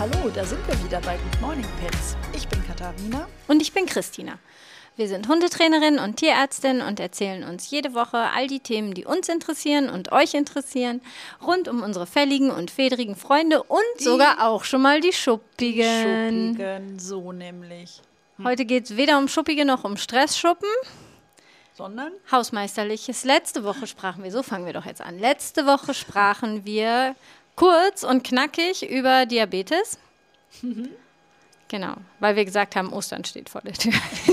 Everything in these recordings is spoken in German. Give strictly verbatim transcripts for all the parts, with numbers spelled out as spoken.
hallo, da sind wir wieder bei Good Morning Pets. Ich bin Katharina. Und ich bin Christina. Wir sind Hundetrainerin und Tierärztin und erzählen uns jede Woche all die Themen, die uns interessieren und euch interessieren, rund um unsere fälligen und fedrigen Freunde und die sogar auch schon mal die Schuppigen. Die Schuppigen, so nämlich. Hm. Heute geht es weder um Schuppige noch um Stressschuppen. Sondern? Hausmeisterliches. Letzte Woche sprachen wir, so fangen wir doch jetzt an. Letzte Woche sprachen wir kurz und knackig über Diabetes. Mhm. Genau, weil wir gesagt haben, Ostern steht vor der Tür.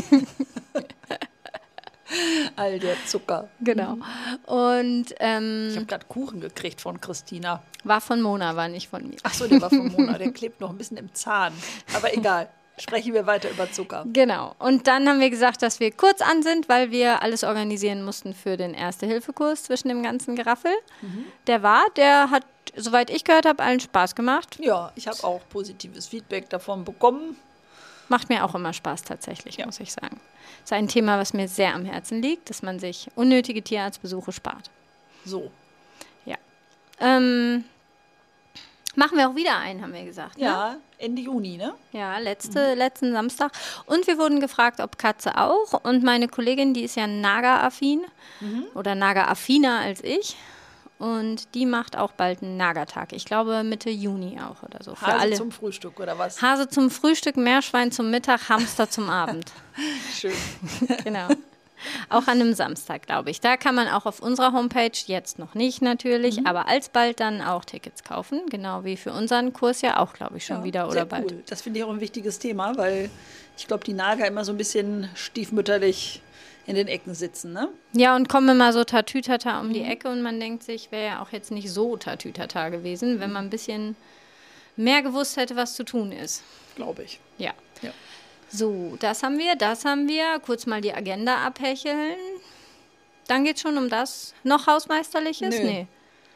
All der Zucker. Genau. Und ähm, ich habe gerade Kuchen gekriegt von Christina. War von Mona, war nicht von mir. Ach so, der war von Mona. Der klebt noch ein bisschen im Zahn. Aber egal. Sprechen wir weiter über Zucker. Genau. Und dann haben wir gesagt, dass wir kurz an sind, weil wir alles organisieren mussten für den Erste-Hilfe-Kurs zwischen dem ganzen Geraffel. Mhm. Der war, der hat, soweit ich gehört habe, allen Spaß gemacht. Ja, ich habe auch positives Feedback davon bekommen. Macht mir auch immer Spaß tatsächlich, ja. muss ich sagen. Das ist ein Thema, was mir sehr am Herzen liegt, dass man sich unnötige Tierarztbesuche spart. So. Ja. Ähm, machen wir auch wieder einen, haben wir gesagt. Ja, ne? Ende Juni, ne? Ja, letzte, mhm. letzten Samstag. Und wir wurden gefragt, ob Katze auch. Und meine Kollegin, die ist ja Naga-affin mhm. oder Naga-affiner als ich. Und die macht auch bald einen Nagertag. Ich glaube Mitte Juni auch oder so. Für Hase alle. Zum Frühstück oder was? Hase zum Frühstück, Meerschwein zum Mittag, Hamster zum Abend. Schön. Genau. Auch an einem Samstag, glaube ich. Da kann man auch auf unserer Homepage, jetzt noch nicht natürlich, mhm. aber alsbald dann auch Tickets kaufen. Genau wie für unseren Kurs ja auch, glaube ich, schon ja, wieder oder sehr bald. Cool. Das finde ich auch ein wichtiges Thema, weil ich glaube, die Nager immer so ein bisschen stiefmütterlich in den Ecken sitzen, ne? Ja, und kommen immer so Tatütata um mhm. die Ecke und man denkt sich, wäre ja auch jetzt nicht so Tatütata gewesen, wenn man ein bisschen mehr gewusst hätte, was zu tun ist. Glaube ich. Ja. ja. So, das haben wir, das haben wir. Kurz mal die Agenda abhecheln. Dann geht es schon um das. Noch Hausmeisterliches? Nö. Nee.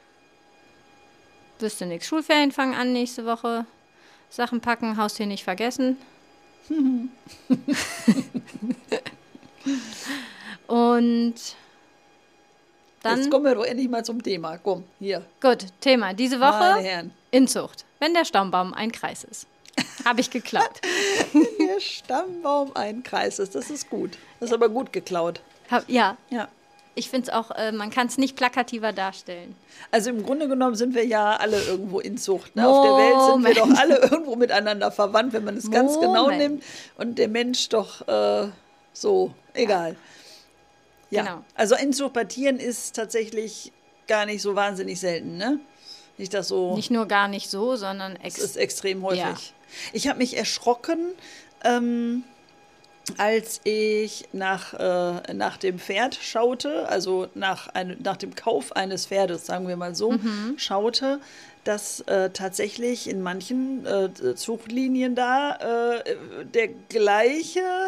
Wüsste nichts. Schulferien fangen an nächste Woche. Sachen packen, Haustier nicht vergessen. Und dann... Jetzt kommen wir doch endlich mal zum Thema. Komm, hier. Gut, Thema. Diese Woche Meine Herren. Inzucht. Wenn der Stammbaum ein Kreis ist. Habe ich geklaut. Wenn der Stammbaum ein Kreis ist, das ist gut. Das ist aber gut geklaut. Hab, ja. Ja. Ich finde es auch, äh, man kann es nicht plakativer darstellen. Also im Grunde genommen sind wir ja alle irgendwo Inzucht. Ne? Auf der Welt sind wir doch alle irgendwo miteinander verwandt, wenn man es ganz Moment. genau nimmt. Und der Mensch doch äh, so, egal. Ja. Genau. Also Inzucht bei Tieren ist tatsächlich gar nicht so wahnsinnig selten, ne? Nicht das so. Nicht nur gar nicht so, sondern ex- es ist extrem häufig. Ja. Ich habe mich erschrocken, ähm, als ich nach, äh, nach dem Pferd schaute, also nach, ein, nach dem Kauf eines Pferdes, sagen wir mal so, mhm. schaute, dass äh, tatsächlich in manchen äh, Zuchtlinien da äh, der gleiche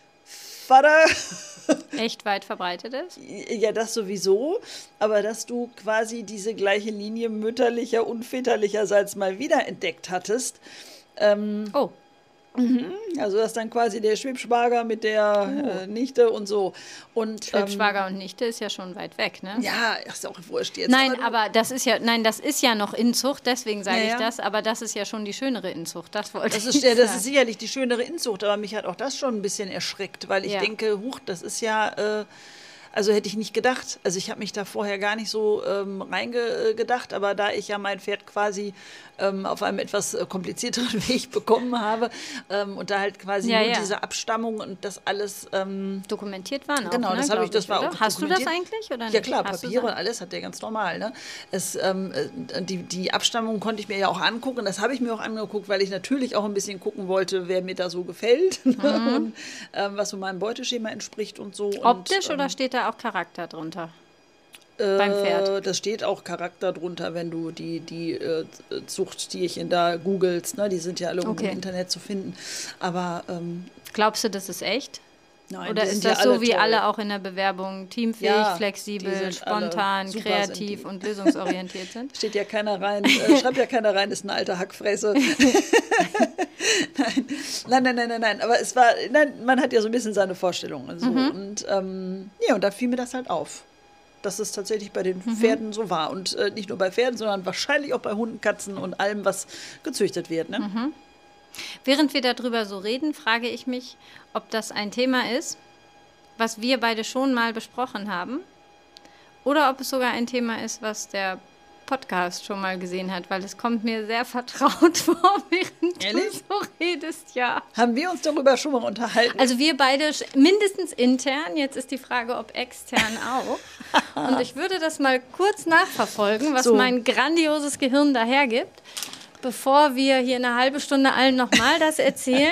Vater echt weit verbreitet ist? Ja, das sowieso, aber dass du quasi diese gleiche Linie mütterlicher und väterlicherseits mal wieder entdeckt hattest. Ähm, oh. Mhm. Also das ist dann quasi der Schwibschwager mit der oh. äh, Nichte und so. Und, Schwibschwager ähm, und Nichte ist ja schon weit weg, ne? Ja, ist auch wurscht jetzt. Nein, aber, aber das ist ja, nein, das ist ja noch Inzucht, deswegen sage ja, ich ja. das, aber das ist ja schon die schönere Inzucht, das wollte das ich ist, ja, sagen. Das ist sicherlich die schönere Inzucht, aber mich hat auch das schon ein bisschen erschreckt, weil ich ja. denke, huch, das ist ja... Äh, Also hätte ich nicht gedacht. Also ich habe mich da vorher gar nicht so ähm, reingedacht, aber da ich ja mein Pferd quasi ähm, auf einem etwas komplizierteren Weg bekommen habe ähm, und da halt quasi ja, nur ja. diese Abstammung und das alles ähm, dokumentiert waren auch, genau, ne, das habe ich, das ich, war oder? auch Hast du das dokumentiert. eigentlich oder nicht? Ja klar, Hast Papiere und alles hat der ganz normal. Ne? Es, ähm, die, die Abstammung konnte ich mir ja auch angucken. Das habe ich mir auch angeguckt, weil ich natürlich auch ein bisschen gucken wollte, wer mir da so gefällt mhm. und ähm, was so meinem Beuteschema entspricht und so. Optisch und, oder ähm, steht da auch Charakter drunter? Äh, beim Pferd? Das steht auch Charakter drunter, wenn du die, die äh, Zuchttierchen da googelst. Ne? Die sind ja alle okay. im Internet zu finden. Aber ähm, glaubst du, das ist echt? Nein, oder ist ja das so alle wie toll. alle auch in der Bewerbung teamfähig, Ja, flexibel, spontan, kreativ und lösungsorientiert sind? Steht ja keiner rein, äh, schreibt ja keiner rein, ist eine alte Hackfresse. nein. nein, nein, nein, nein, nein. Aber es war, nein, man hat ja so ein bisschen seine Vorstellungen. So. Mhm. Und ähm, ja, und da fiel mir das halt auf. dass es tatsächlich bei den mhm. Pferden so war. Und äh, nicht nur bei Pferden, sondern wahrscheinlich auch bei Hunden, Katzen und allem, was gezüchtet wird. Ne? Mhm. Während wir darüber so reden, frage ich mich, ob das ein Thema ist, was wir beide schon mal besprochen haben, oder ob es sogar ein Thema ist, was der Podcast schon mal gesehen hat, weil es kommt mir sehr vertraut vor, während Ehrlich? du so redest, ja. Haben wir uns darüber schon mal unterhalten? Also wir beide, mindestens intern, jetzt ist die Frage, ob extern auch. Und ich würde das mal kurz nachverfolgen, was so mein grandioses Gehirn dahergibt, bevor wir hier eine halbe Stunde allen nochmal das erzählen,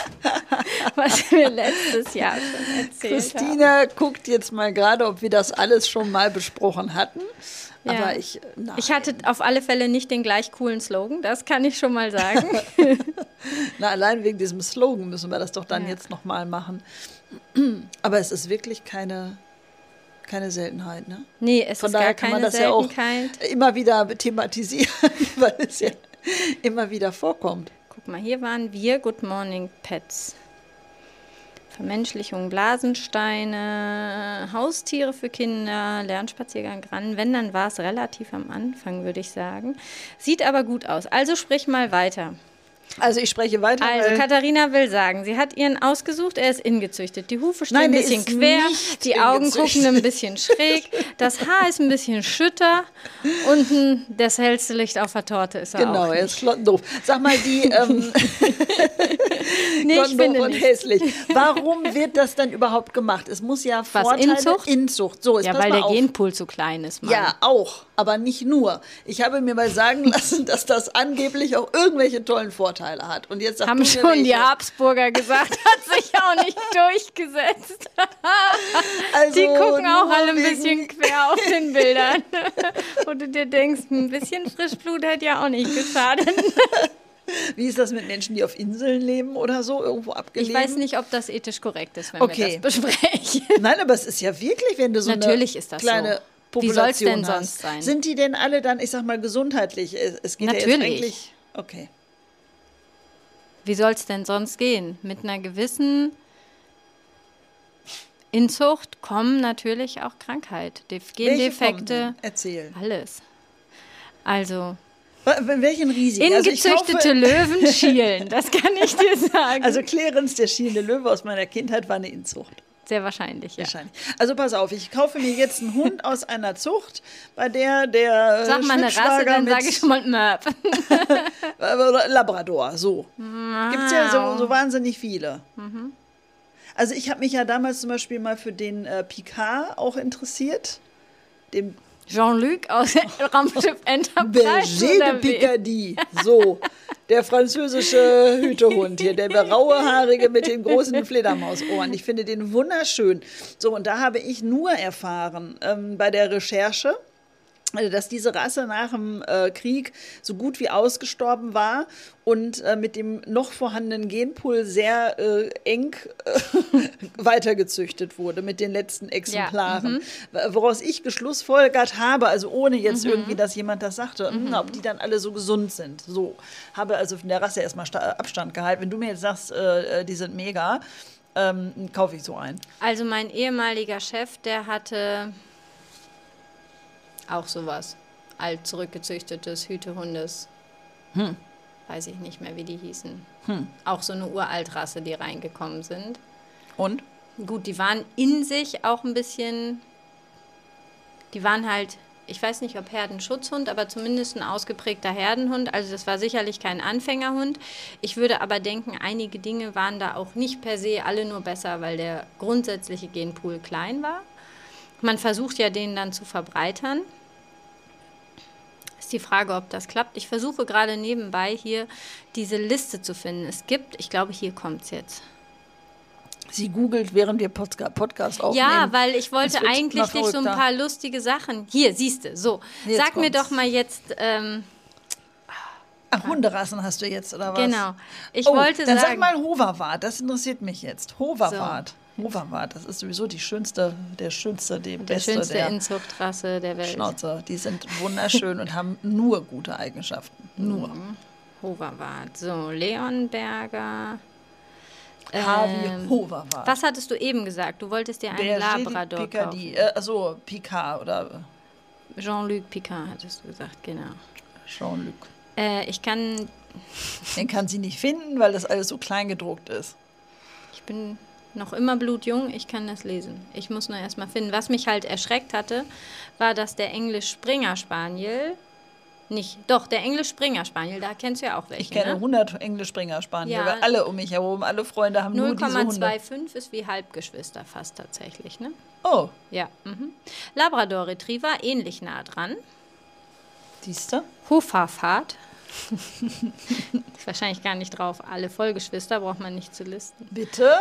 was wir letztes Jahr schon erzählt Christina haben. guckt jetzt mal gerade, ob wir das alles schon mal besprochen hatten. Ja. Aber ich, nein. Ich hatte auf alle Fälle nicht den gleich coolen Slogan, das kann ich schon mal sagen. Na, allein wegen diesem Slogan müssen wir das doch dann ja. jetzt nochmal machen. Aber es ist wirklich keine, keine Seltenheit, ne? Nee, es Von ist daher gar kann keine man das Seltenheit. Ja auch immer wieder thematisieren, weil es ja immer wieder vorkommt. Guck mal, hier waren wir, Good Morning Pets. Vermenschlichung, Blasensteine, Haustiere für Kinder, Lernspaziergang ran. Wenn, dann war es relativ am Anfang, würde ich sagen. Sieht aber gut aus. Also sprich mal weiter. Also ich spreche weiter. Also Katharina will sagen, sie hat ihren ausgesucht, er ist ingezüchtet. Die Hufe stehen Nein, ein bisschen quer, die Augen ingezüchtet. gucken ein bisschen schräg, das Haar ist ein bisschen schütter und das hellste Licht auf der Torte ist er genau, auch Genau, er ist klottendoof. Sag mal, die ähm, nee, ich finde und nicht. hässlich. Warum wird das denn überhaupt gemacht? Es muss ja Vorteile... Inzucht? Inzucht. So, jetzt ja, pass weil mal der auf. Genpool zu klein ist. Mann. Ja, auch, aber nicht nur. Ich habe mir mal sagen lassen, dass das angeblich auch irgendwelche tollen Vorteile hat. Und jetzt sagt haben schon die Habsburger gesagt, hat sich auch nicht durchgesetzt. Also die gucken auch nur alle ein wegen- bisschen quer auf den Bildern. Wo du dir denkst, ein bisschen Frischblut hätte ja auch nicht geschadet. Wie ist das mit Menschen, die auf Inseln leben oder so, irgendwo abgelegen? Ich weiß nicht, ob das ethisch korrekt ist, wenn Okay. wir das besprechen. Nein, aber es ist ja wirklich, wenn du so Natürlich eine ist das kleine so. Population Wie soll's denn hast. sonst sein? Sind die denn alle dann, ich sag mal, gesundheitlich? Es es geht ja jetzt Natürlich. eigentlich... Okay. Wie soll es denn sonst gehen? Mit einer gewissen Inzucht kommen natürlich auch Krankheit, Def- Welche Gendefekte, kommen denn? Erzähl. alles. Also, Wa- Welchen Risiken? ingezüchtete also ich kaufe, Löwen schielen, das kann ich dir sagen. Also Clarence, der schielende Löwe aus meiner Kindheit, war eine Inzucht. Sehr wahrscheinlich, ja. Wahrscheinlich. Also pass auf, ich kaufe mir jetzt einen Hund aus einer Zucht, bei der der Sag mal eine Rasse, Schwibschwager dann mit sage ich schon mal Möp. äh, Labrador, so. Gibt es ja so, so wahnsinnig viele. Mhm. Also ich habe mich ja damals zum Beispiel mal für den äh, Picard auch interessiert. Dem Jean-Luc aus Raumschiff Enterprise. Berger oder de wie? Picardie. So, der französische Hütehund hier, der rauehaarige mit den großen Fledermausohren. Ich finde den wunderschön. So, und da habe ich nur erfahren ähm, bei der Recherche, also dass diese Rasse nach dem äh, Krieg so gut wie ausgestorben war und äh, mit dem noch vorhandenen Genpool sehr äh, eng äh, weitergezüchtet wurde mit den letzten Exemplaren. Ja, mhm. Woraus ich geschlussfolgert habe, also ohne jetzt mhm. irgendwie, dass jemand das sagte, mhm. ob die dann alle so gesund sind. So, habe also von der Rasse erstmal Sta- Abstand gehalten. Wenn du mir jetzt sagst, äh, die sind mega, ähm, kaufe ich so ein. Also mein ehemaliger Chef, der hatte auch sowas. Alt zurückgezüchtetes Hütehundes. Hm. Weiß ich nicht mehr, wie die hießen. Hm. Auch so eine Uraltrasse, die reingekommen sind. Und? Gut, die waren in sich auch ein bisschen, die waren halt, ich weiß nicht, ob Herdenschutzhund, aber zumindest ein ausgeprägter Herdenhund. Also das war sicherlich kein Anfängerhund. Ich würde aber denken, einige Dinge waren da auch nicht per se alle nur besser, weil der grundsätzliche Genpool klein war. Man versucht ja, den dann zu verbreitern. Ist die Frage, ob das klappt. Ich versuche gerade nebenbei hier diese Liste zu finden. Es gibt, ich glaube, hier kommt es jetzt. Sie googelt, während wir Podca- Podcast aufnehmen. Ja, weil ich wollte Es wird eigentlich noch nicht so ein verrückter. paar lustige Sachen. Hier, siehst du, so. Jetzt Sag mir kommt's. doch mal jetzt, ähm, Ach, Hunderassen hast du jetzt, oder was? genau. Ich oh, wollte dann sagen, sag mal Hoverwart, das interessiert mich jetzt. Hoverwart. Hoverwart, das ist sowieso die schönste, der schönste, die der beste schönste der Inzuchtrasse der Welt. Schnauzer. Die sind wunderschön und haben nur gute Eigenschaften. Nur. Mhm. Hoverwart. So, Leonberger. H wie Ähm, Hoverwart. Was hattest du eben gesagt? Du wolltest dir einen Berger Labrador de Picardie. kaufen. Äh, achso, Picard oder Jean-Luc Picard hattest du gesagt, genau. Jean-Luc. Äh, ich kann, Den kann sie nicht finden, weil das alles so klein gedruckt ist. ich bin noch immer blutjung, ich kann das lesen. Ich muss nur erstmal finden. Was mich halt erschreckt hatte, war, dass der English Springer Spaniel, nicht, doch, der English Springer Spaniel, da kennst du ja auch welche, Ich kenne ne? hundert Englisch Springer Spaniel, Ja. weil alle um mich herum, alle Freunde haben nur diese null Komma Hunde. fünfundzwanzig ist wie Halbgeschwister fast tatsächlich, ne? Oh, Ja. Mhm. Labrador Retriever, ähnlich nah dran. siehst du? Hoverfahrt. Ist wahrscheinlich gar nicht drauf. Alle Vollgeschwister braucht man nicht zu listen. Bitte?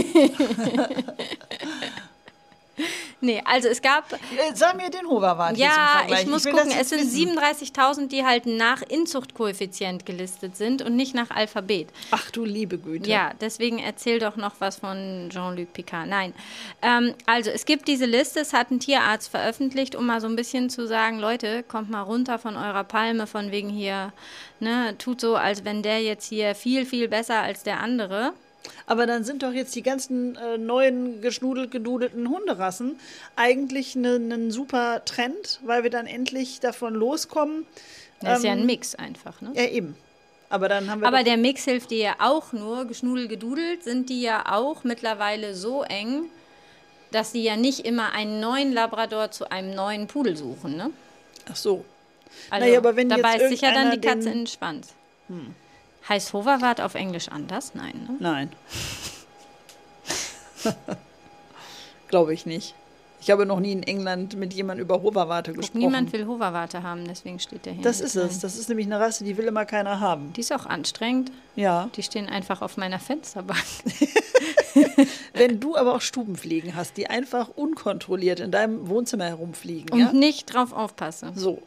Nee, also es gab, Äh, Sag mir den Hoverwart jetzt im ja, Vergleich. ich muss will gucken, das es jetzt sind wissen. siebenunddreißigtausend, die halt nach Inzuchtkoeffizient gelistet sind und nicht nach Alphabet. Ach du liebe Güte. Ja, deswegen erzähl doch noch was von Jean-Luc Picard. Nein, ähm, also es gibt diese Liste, es hat ein Tierarzt veröffentlicht, um mal so ein bisschen zu sagen, Leute, kommt mal runter von eurer Palme, von wegen hier, ne, tut so, als wenn der jetzt hier viel, viel besser als der andere. Aber dann sind doch jetzt die ganzen äh, neuen geschnudelt, gedudelten Hunderassen eigentlich ein ne, ne super Trend, weil wir dann endlich davon loskommen. Das ist ja Ähm, ein Mix einfach, ne? Ja, eben. Aber dann haben wir Aber doch, der Mix hilft dir ja auch nur, geschnudelt, gedudelt sind die ja auch mittlerweile so eng, dass die ja nicht immer einen neuen Labrador zu einem neuen Pudel suchen, ne? ach so. Also Naja, aber wenn da jetzt beißt sich ja dann die irgendeiner Katze den- in den Schwanz. Heißt Hoverwart auf Englisch anders? Nein, ne? Nein. Glaube ich nicht. Ich habe noch nie in England mit jemandem über Hoverwarte gesprochen. Niemand will Hoverwarte haben, deswegen steht der hier. Das nicht ist rein. es. Das ist nämlich eine Rasse, die will immer keiner haben. Die ist auch anstrengend. Ja. Die stehen einfach auf meiner Fensterbank. Wenn du aber auch Stubenfliegen hast, die einfach unkontrolliert in deinem Wohnzimmer herumfliegen, Und ja? nicht drauf aufpasse. So.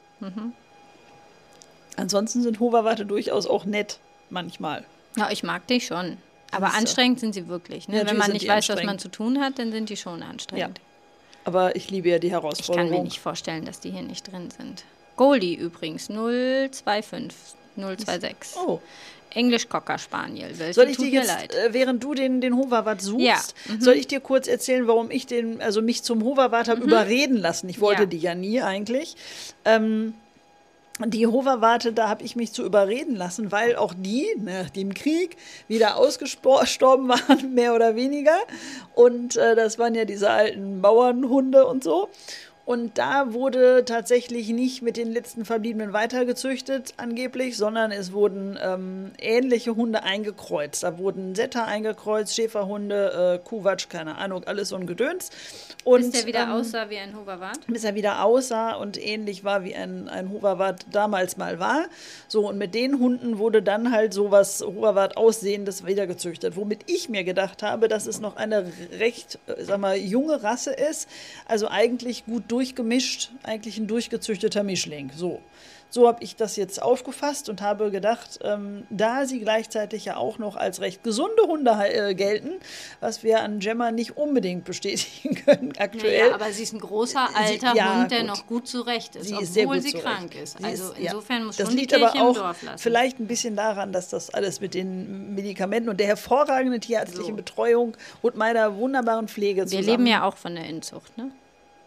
Ansonsten sind Hoverwarte durchaus auch nett, manchmal. Ja, ich mag die schon. Aber Siehste. anstrengend sind sie wirklich. Ne? Ja, Wenn natürlich man sind nicht die weiß, was man anstrengend. zu tun hat, dann sind die schon anstrengend. Aber ich liebe ja die Ich kann Herausforderung. mir nicht vorstellen, dass die hier nicht drin sind. Goldie übrigens, null zwei fünf, null zwei sechs. Oh. Englisch Cocker Spaniel. Welche Soll ich tut dir mir jetzt, leid. äh, während du den, den Hoverwart suchst, Ja, mhm. soll ich dir kurz erzählen, warum ich den, also mich zum Hoverwart habe überreden lassen? Ich wollte Ja. die ja nie eigentlich. Ähm, die Hoverwarte, da habe ich mich zu überreden lassen, weil auch die nach dem Krieg wieder ausgestorben waren, mehr oder weniger. Und äh, das waren ja diese alten Bauernhunde und so. Und da wurde tatsächlich nicht mit den letzten Verbliebenen weitergezüchtet, angeblich, sondern es wurden ähm, ähnliche Hunde eingekreuzt. Da wurden Setter eingekreuzt, Schäferhunde, äh, Kuhwatsch, keine Ahnung, alles so ein Gedöns. Und, Bis der wieder ähm, aussah wie ein Hoverwart? bis er wieder aussah und ähnlich war, wie ein, ein Hoverwart damals mal war. So, und mit den Hunden wurde dann halt sowas Hoverwart-Aussehendes wieder gezüchtet. Womit ich mir gedacht habe, dass es noch eine recht, äh, sag mal, junge Rasse ist. Also eigentlich gut durchgemischt, eigentlich ein durchgezüchteter Mischling. So. So habe ich das jetzt aufgefasst und habe gedacht, ähm, da sie gleichzeitig ja auch noch als recht gesunde Hunde äh, gelten, was wir an Gemma nicht unbedingt bestätigen können aktuell. Naja, aber sie ist ein großer, alter Sie- ja, Hund, der gut. noch gut zurecht ist, Sie obwohl ist sehr gut sie zurecht. krank ist. Sie Also ist- ja. insofern muss das schon die liegt Kirche aber auch im Dorf lassen. vielleicht ein bisschen daran, dass das alles mit den Medikamenten und der hervorragenden tierärztlichen So. Betreuung und meiner wunderbaren Pflege Wir zusammen. leben ja auch von der Inzucht, ne?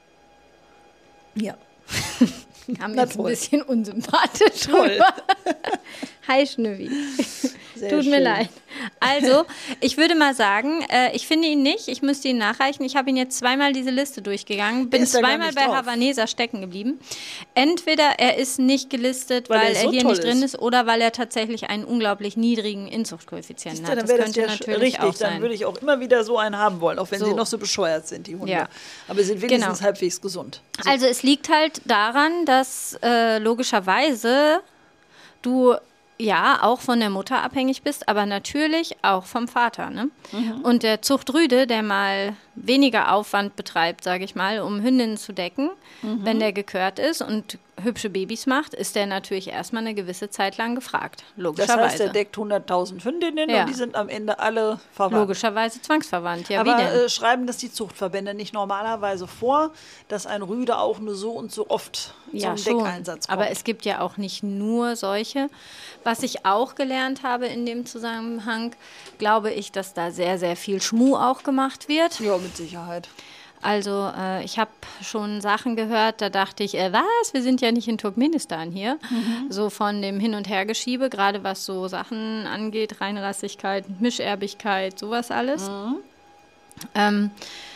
Ja, Kam Na jetzt ein toll. bisschen unsympathisch Toll. rüber. Hi Schnüffi. sehr Tut schön. mir leid. Also, ich würde mal sagen, äh, ich finde ihn nicht. Ich müsste ihn nachreichen. Ich habe ihn jetzt zweimal diese Liste durchgegangen. Bin ist da gar zweimal nicht bei drauf. Havaneser stecken geblieben. Entweder er ist nicht gelistet, Weil weil, er er, so hier toll nicht drin ist. ist, oder weil er tatsächlich einen unglaublich niedrigen Inzuchtkoeffizienten Ja, hat. dann Das wäre das könnte ja natürlich richtig. auch Dann sein. würde ich auch immer wieder so einen haben wollen, auch wenn So. sie noch so bescheuert sind, die Hunde. Ja. Aber sie sind wenigstens Genau. halbwegs gesund. So. Also es liegt halt daran, dass äh, logischerweise du ja auch von der Mutter abhängig bist, aber natürlich auch vom Vater. Ne? Und der Zuchtrüde, der mal weniger Aufwand betreibt, sage ich mal, um Hündinnen zu decken, mhm. wenn der gekört ist und hübsche Babys macht, ist der natürlich erstmal eine gewisse Zeit lang gefragt, logischerweise. Das heißt, er deckt hunderttausend Hündinnen ja. und die sind am Ende alle verwandt. Logischerweise zwangsverwandt, ja. Aber wie denn? Äh, schreiben das die Zuchtverbände nicht normalerweise vor, dass ein Rüde auch nur so und so oft ja, zum Deckeinsatz kommt? Aber es gibt ja auch nicht nur solche. Was ich auch gelernt habe in dem Zusammenhang, glaube ich, dass da sehr, sehr viel Schmuh auch gemacht wird. Ja, mit Sicherheit. Also äh, ich habe schon Sachen gehört, da dachte ich, äh, was, wir sind ja nicht in Turkmenistan hier. Mhm. So von dem Hin- und Hergeschiebe, gerade was so Sachen angeht, Reinrassigkeit, Mischerbigkeit, sowas alles. Mhm. Ähm,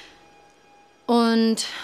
und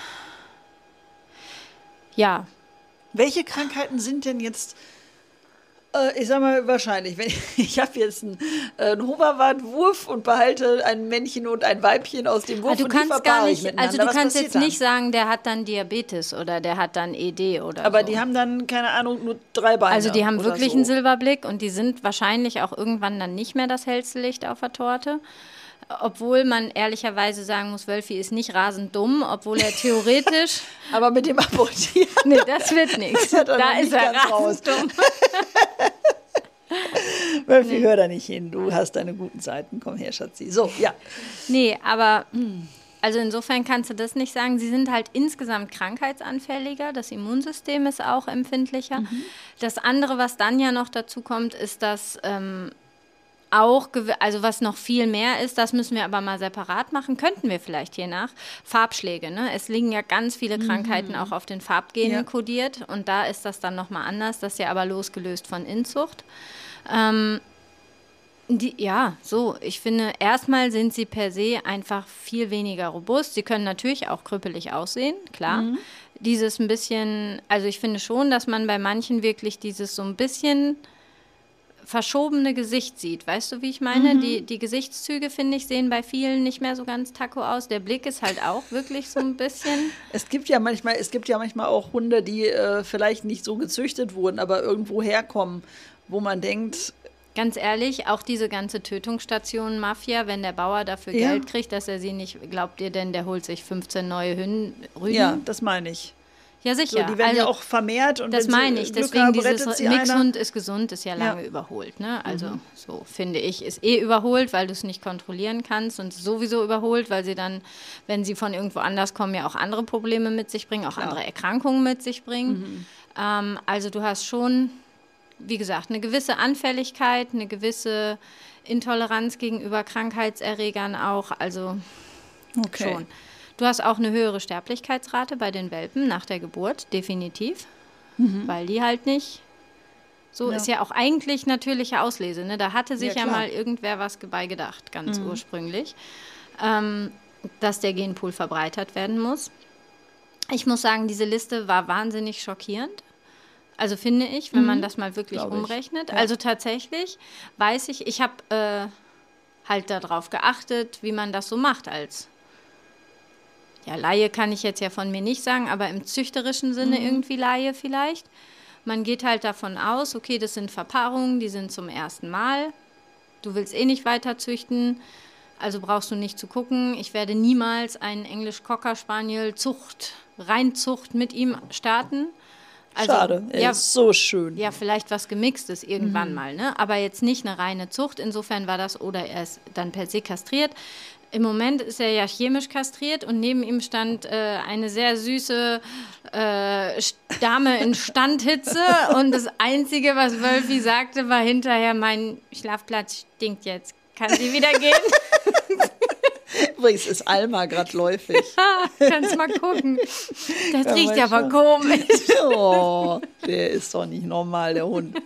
ja. Welche Krankheiten sind denn jetzt... Ich sag mal, wahrscheinlich, wenn ich, ich habe jetzt einen, einen Hoverwart-Wurf und behalte ein Männchen und ein Weibchen aus dem Wurf du und kannst die gar verpaare ich nicht, miteinander. Also du Was kannst jetzt dann? nicht sagen, der hat dann Diabetes oder der hat dann E D oder Aber so. die haben dann, keine Ahnung, nur drei Beine. Also die haben wirklich so. einen Silberblick und die sind wahrscheinlich auch irgendwann dann nicht mehr das hellste Licht auf der Torte. Obwohl man ehrlicherweise sagen muss, Wölfi ist nicht rasend dumm, obwohl er theoretisch... Aber mit dem Apportieren... Nee, das wird nichts. Da ist er rasend raus. dumm. Wölfi, nee. Hör da nicht hin, du hast deine guten Seiten. Komm her, Schatzi. So, ja. Nee, aber... Also insofern kannst du das nicht sagen. Sie sind halt insgesamt krankheitsanfälliger. Das Immunsystem ist auch empfindlicher. Mhm. Das andere, was dann ja noch dazu kommt, ist, dass... Ähm, Auch, also was noch viel mehr ist, das müssen wir aber mal separat machen, könnten wir vielleicht hier nach, Farbschläge. Ne? Es liegen ja ganz viele Krankheiten mhm. auch auf den Farbgenen ja. kodiert und da ist das dann nochmal anders, das ist ja aber losgelöst von Inzucht. Ähm, die, ja, so, ich finde, erstmal sind sie per se einfach viel weniger robust. Sie können natürlich auch krüppelig aussehen, klar. Mhm. Dieses ein bisschen, also ich finde schon, dass man bei manchen wirklich dieses so ein bisschen... verschobene Gesicht sieht. Weißt du, wie ich meine? Mhm. Die, die Gesichtszüge, finde ich, sehen bei vielen nicht mehr so ganz taco aus. Der Blick ist halt auch wirklich so ein bisschen... Es gibt ja manchmal, es gibt ja manchmal auch Hunde, die äh, vielleicht nicht so gezüchtet wurden, aber irgendwo herkommen, wo man denkt... Ganz ehrlich, auch diese ganze Tötungsstation-Mafia, wenn der Bauer dafür ja. Geld kriegt, dass er sie nicht... Glaubt ihr denn, der holt sich fünfzehn neue Hünden, Rüden? Ja, das meine ich. Ja, sicher. So, die werden also, ja auch vermehrt. Und das meine ich. Deswegen haben, dieses Mixhund ist gesund, ist ja lange ja. überholt. Ne? Also mhm. so finde ich, ist eh überholt, weil du es nicht kontrollieren kannst und sowieso überholt, weil sie dann, wenn sie von irgendwo anders kommen, ja auch andere Probleme mit sich bringen, auch Klar. andere Erkrankungen mit sich bringen. Mhm. Ähm, also du hast schon, wie gesagt, eine gewisse Anfälligkeit, eine gewisse Intoleranz gegenüber Krankheitserregern auch. Also okay. schon. Du hast auch eine höhere Sterblichkeitsrate bei den Welpen nach der Geburt, definitiv, mhm. weil die halt nicht, so ja. ist ja auch eigentlich natürliche Auslese, ne? Da hatte sich ja, ja mal irgendwer was bei gedacht, ganz mhm. ursprünglich, ähm, dass der Genpool verbreitert werden muss. Ich muss sagen, diese Liste war wahnsinnig schockierend. Also finde ich, wenn mhm. man das mal wirklich Glaube umrechnet. Ja. Also tatsächlich weiß ich, ich habe äh, halt darauf geachtet, wie man das so macht als Ja, Laie kann ich jetzt ja von mir nicht sagen, aber im züchterischen Sinne mhm. irgendwie Laie vielleicht. Man geht halt davon aus, okay, das sind Verpaarungen, die sind zum ersten Mal. Du willst eh nicht weiter züchten, also brauchst du nicht zu gucken. Ich werde niemals einen English Cocker Spaniel Zucht, Reinzucht mit ihm starten. Also, Schade, er ja, ist so schön. Ja, vielleicht was Gemixtes irgendwann Mhm. mal, ne? Aber jetzt nicht eine reine Zucht. Insofern war das, oder er ist dann per se kastriert. Im Moment ist er ja chemisch kastriert und neben ihm stand äh, eine sehr süße äh, Dame in Standhitze und das Einzige, was Wölfi sagte, war hinterher, mein Schlafplatz stinkt jetzt. Kann sie wieder gehen? Übrigens ist Alma gerade läufig. Ja, kannst mal gucken. Das ja, riecht aber schon komisch. Oh, der ist doch nicht normal, der Hund.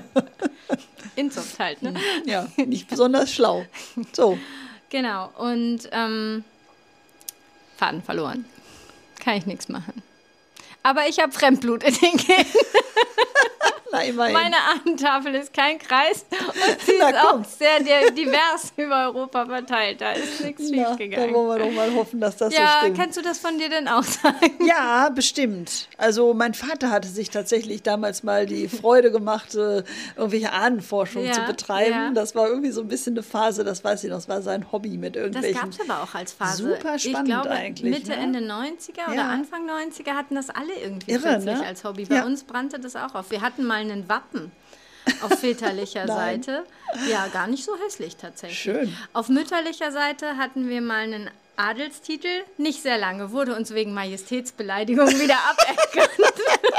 Inzucht halt, ne? Ja, nicht besonders schlau. So. Genau, und ähm, Faden verloren. Kann ich nichts machen. Aber ich habe Fremdblut in den Genen. Na, immerhin. Meine Ahnentafel ist kein Kreis und sie Na, ist komm. auch sehr der, divers über Europa verteilt. Da ist nichts Na, schief gegangen. da wollen wir doch mal hoffen, dass das Ja, so stimmt. kannst du das von dir denn auch sagen? Ja, bestimmt. Also mein Vater hatte sich tatsächlich damals mal die Freude gemacht, äh, irgendwelche Ahnenforschung Ja, zu betreiben. ja. Das war irgendwie so ein bisschen eine Phase, das weiß ich noch, das war sein Hobby mit Das irgendwelchen. gab es aber auch als Phase. Super spannend ich glaube, eigentlich, Mitte, ne? Ende neunziger oder Ja. Anfang neunziger hatten das alle irgendwie Irre, plötzlich ne? als Hobby. Bei Ja. uns brannte das auch auf. Wir hatten mal einen Wappen auf väterlicher Nein. Seite. Ja, gar nicht so hässlich tatsächlich. Schön. Auf mütterlicher Seite hatten wir mal einen Adelstitel. Nicht sehr lange, wurde uns wegen Majestätsbeleidigung wieder aberkannt.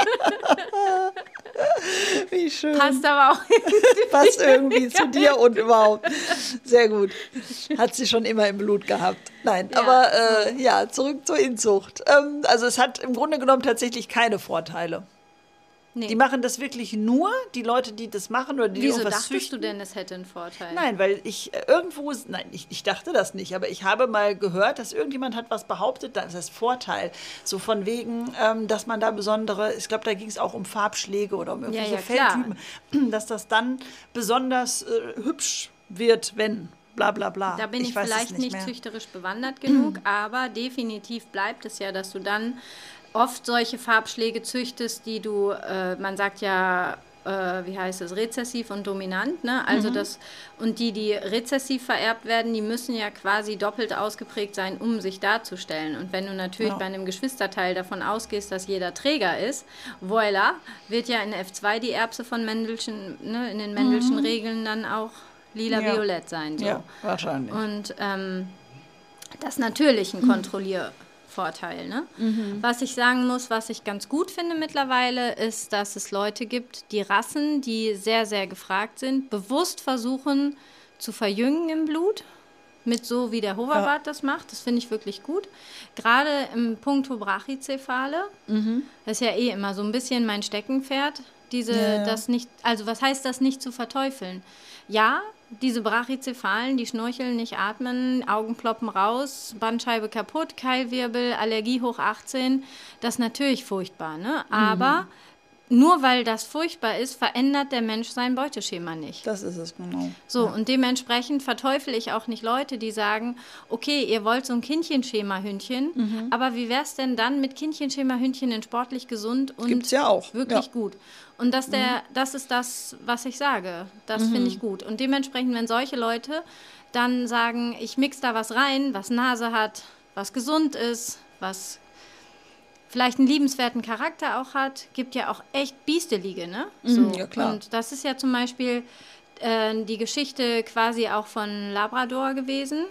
Wie schön. Passt aber auch Passt irgendwie zu dir und überhaupt. Sehr gut. Hat sie schon immer im Blut gehabt. Nein, Ja. aber äh, ja, zurück zur Inzucht. Ähm, also es hat im Grunde genommen tatsächlich keine Vorteile. Nee. Die machen das wirklich nur, die Leute, die das machen oder die Wieso irgendwas dachtest züchten. du denn, es hätte einen Vorteil? Nein, weil ich äh, irgendwo, nein, ich, ich dachte das nicht, aber ich habe mal gehört, dass irgendjemand hat was behauptet, das ist Vorteil, so von wegen, ähm, dass man da besondere, ich glaube, da ging es auch um Farbschläge oder um irgendwelche Ja, ja, klar. Feldtypen, dass das dann besonders äh, hübsch wird, wenn bla bla bla. Da bin ich, weiß es vielleicht nicht, mehr. züchterisch bewandert genug, aber definitiv bleibt es ja, dass du dann oft solche Farbschläge züchtest, die du, äh, man sagt ja, äh, wie heißt es, rezessiv und dominant, ne? Also Mhm. das, und die, die rezessiv vererbt werden, die müssen ja quasi doppelt ausgeprägt sein, um sich darzustellen. Und wenn du natürlich Ja. bei einem Geschwisterteil davon ausgehst, dass jeder Träger ist, voila, wird ja in F zwei die Erbse von Mendelschen, ne, in den Mendelschen Regeln dann auch lila-violett sein. So. Ja, wahrscheinlich. Und ähm, das ist natürlich ein Kontrolliervorteil. Ne? Was ich sagen muss, was ich ganz gut finde mittlerweile, ist, dass es Leute gibt, die Rassen, die sehr, sehr gefragt sind, bewusst versuchen zu verjüngen im Blut. Mit so wie der Hoverbart das macht. Das finde ich wirklich gut. Gerade im Punkto Brachycephale. Das ist ja eh immer so ein bisschen mein Steckenpferd. Diese, Ja, ja. das nicht, also was heißt das nicht zu verteufeln? Ja, diese Brachycephalen, die schnorcheln, nicht atmen, Augen ploppen raus, Bandscheibe kaputt, Keilwirbel, Allergie hoch achtzehn. Das ist natürlich furchtbar, ne? Aber nur weil das furchtbar ist, verändert der Mensch sein Beuteschema nicht. Das ist es, genau. So, und dementsprechend verteufel ich auch nicht Leute, die sagen, okay, ihr wollt so ein Kindchenschema-Hündchen, aber wie wär's denn dann mit Kindchenschema-Hündchen in sportlich gesund und Gibt's ja auch. wirklich Ja. gut? Und dass der, das ist das, was ich sage. Das finde ich gut. Und dementsprechend, wenn solche Leute dann sagen, ich mix da was rein, was Nase hat, was gesund ist, was vielleicht einen liebenswerten Charakter auch hat, gibt ja auch echt Biestelige, ne? So. Mhm, ja, klar. Und das ist ja zum Beispiel äh, die Geschichte quasi auch von Labrador gewesen.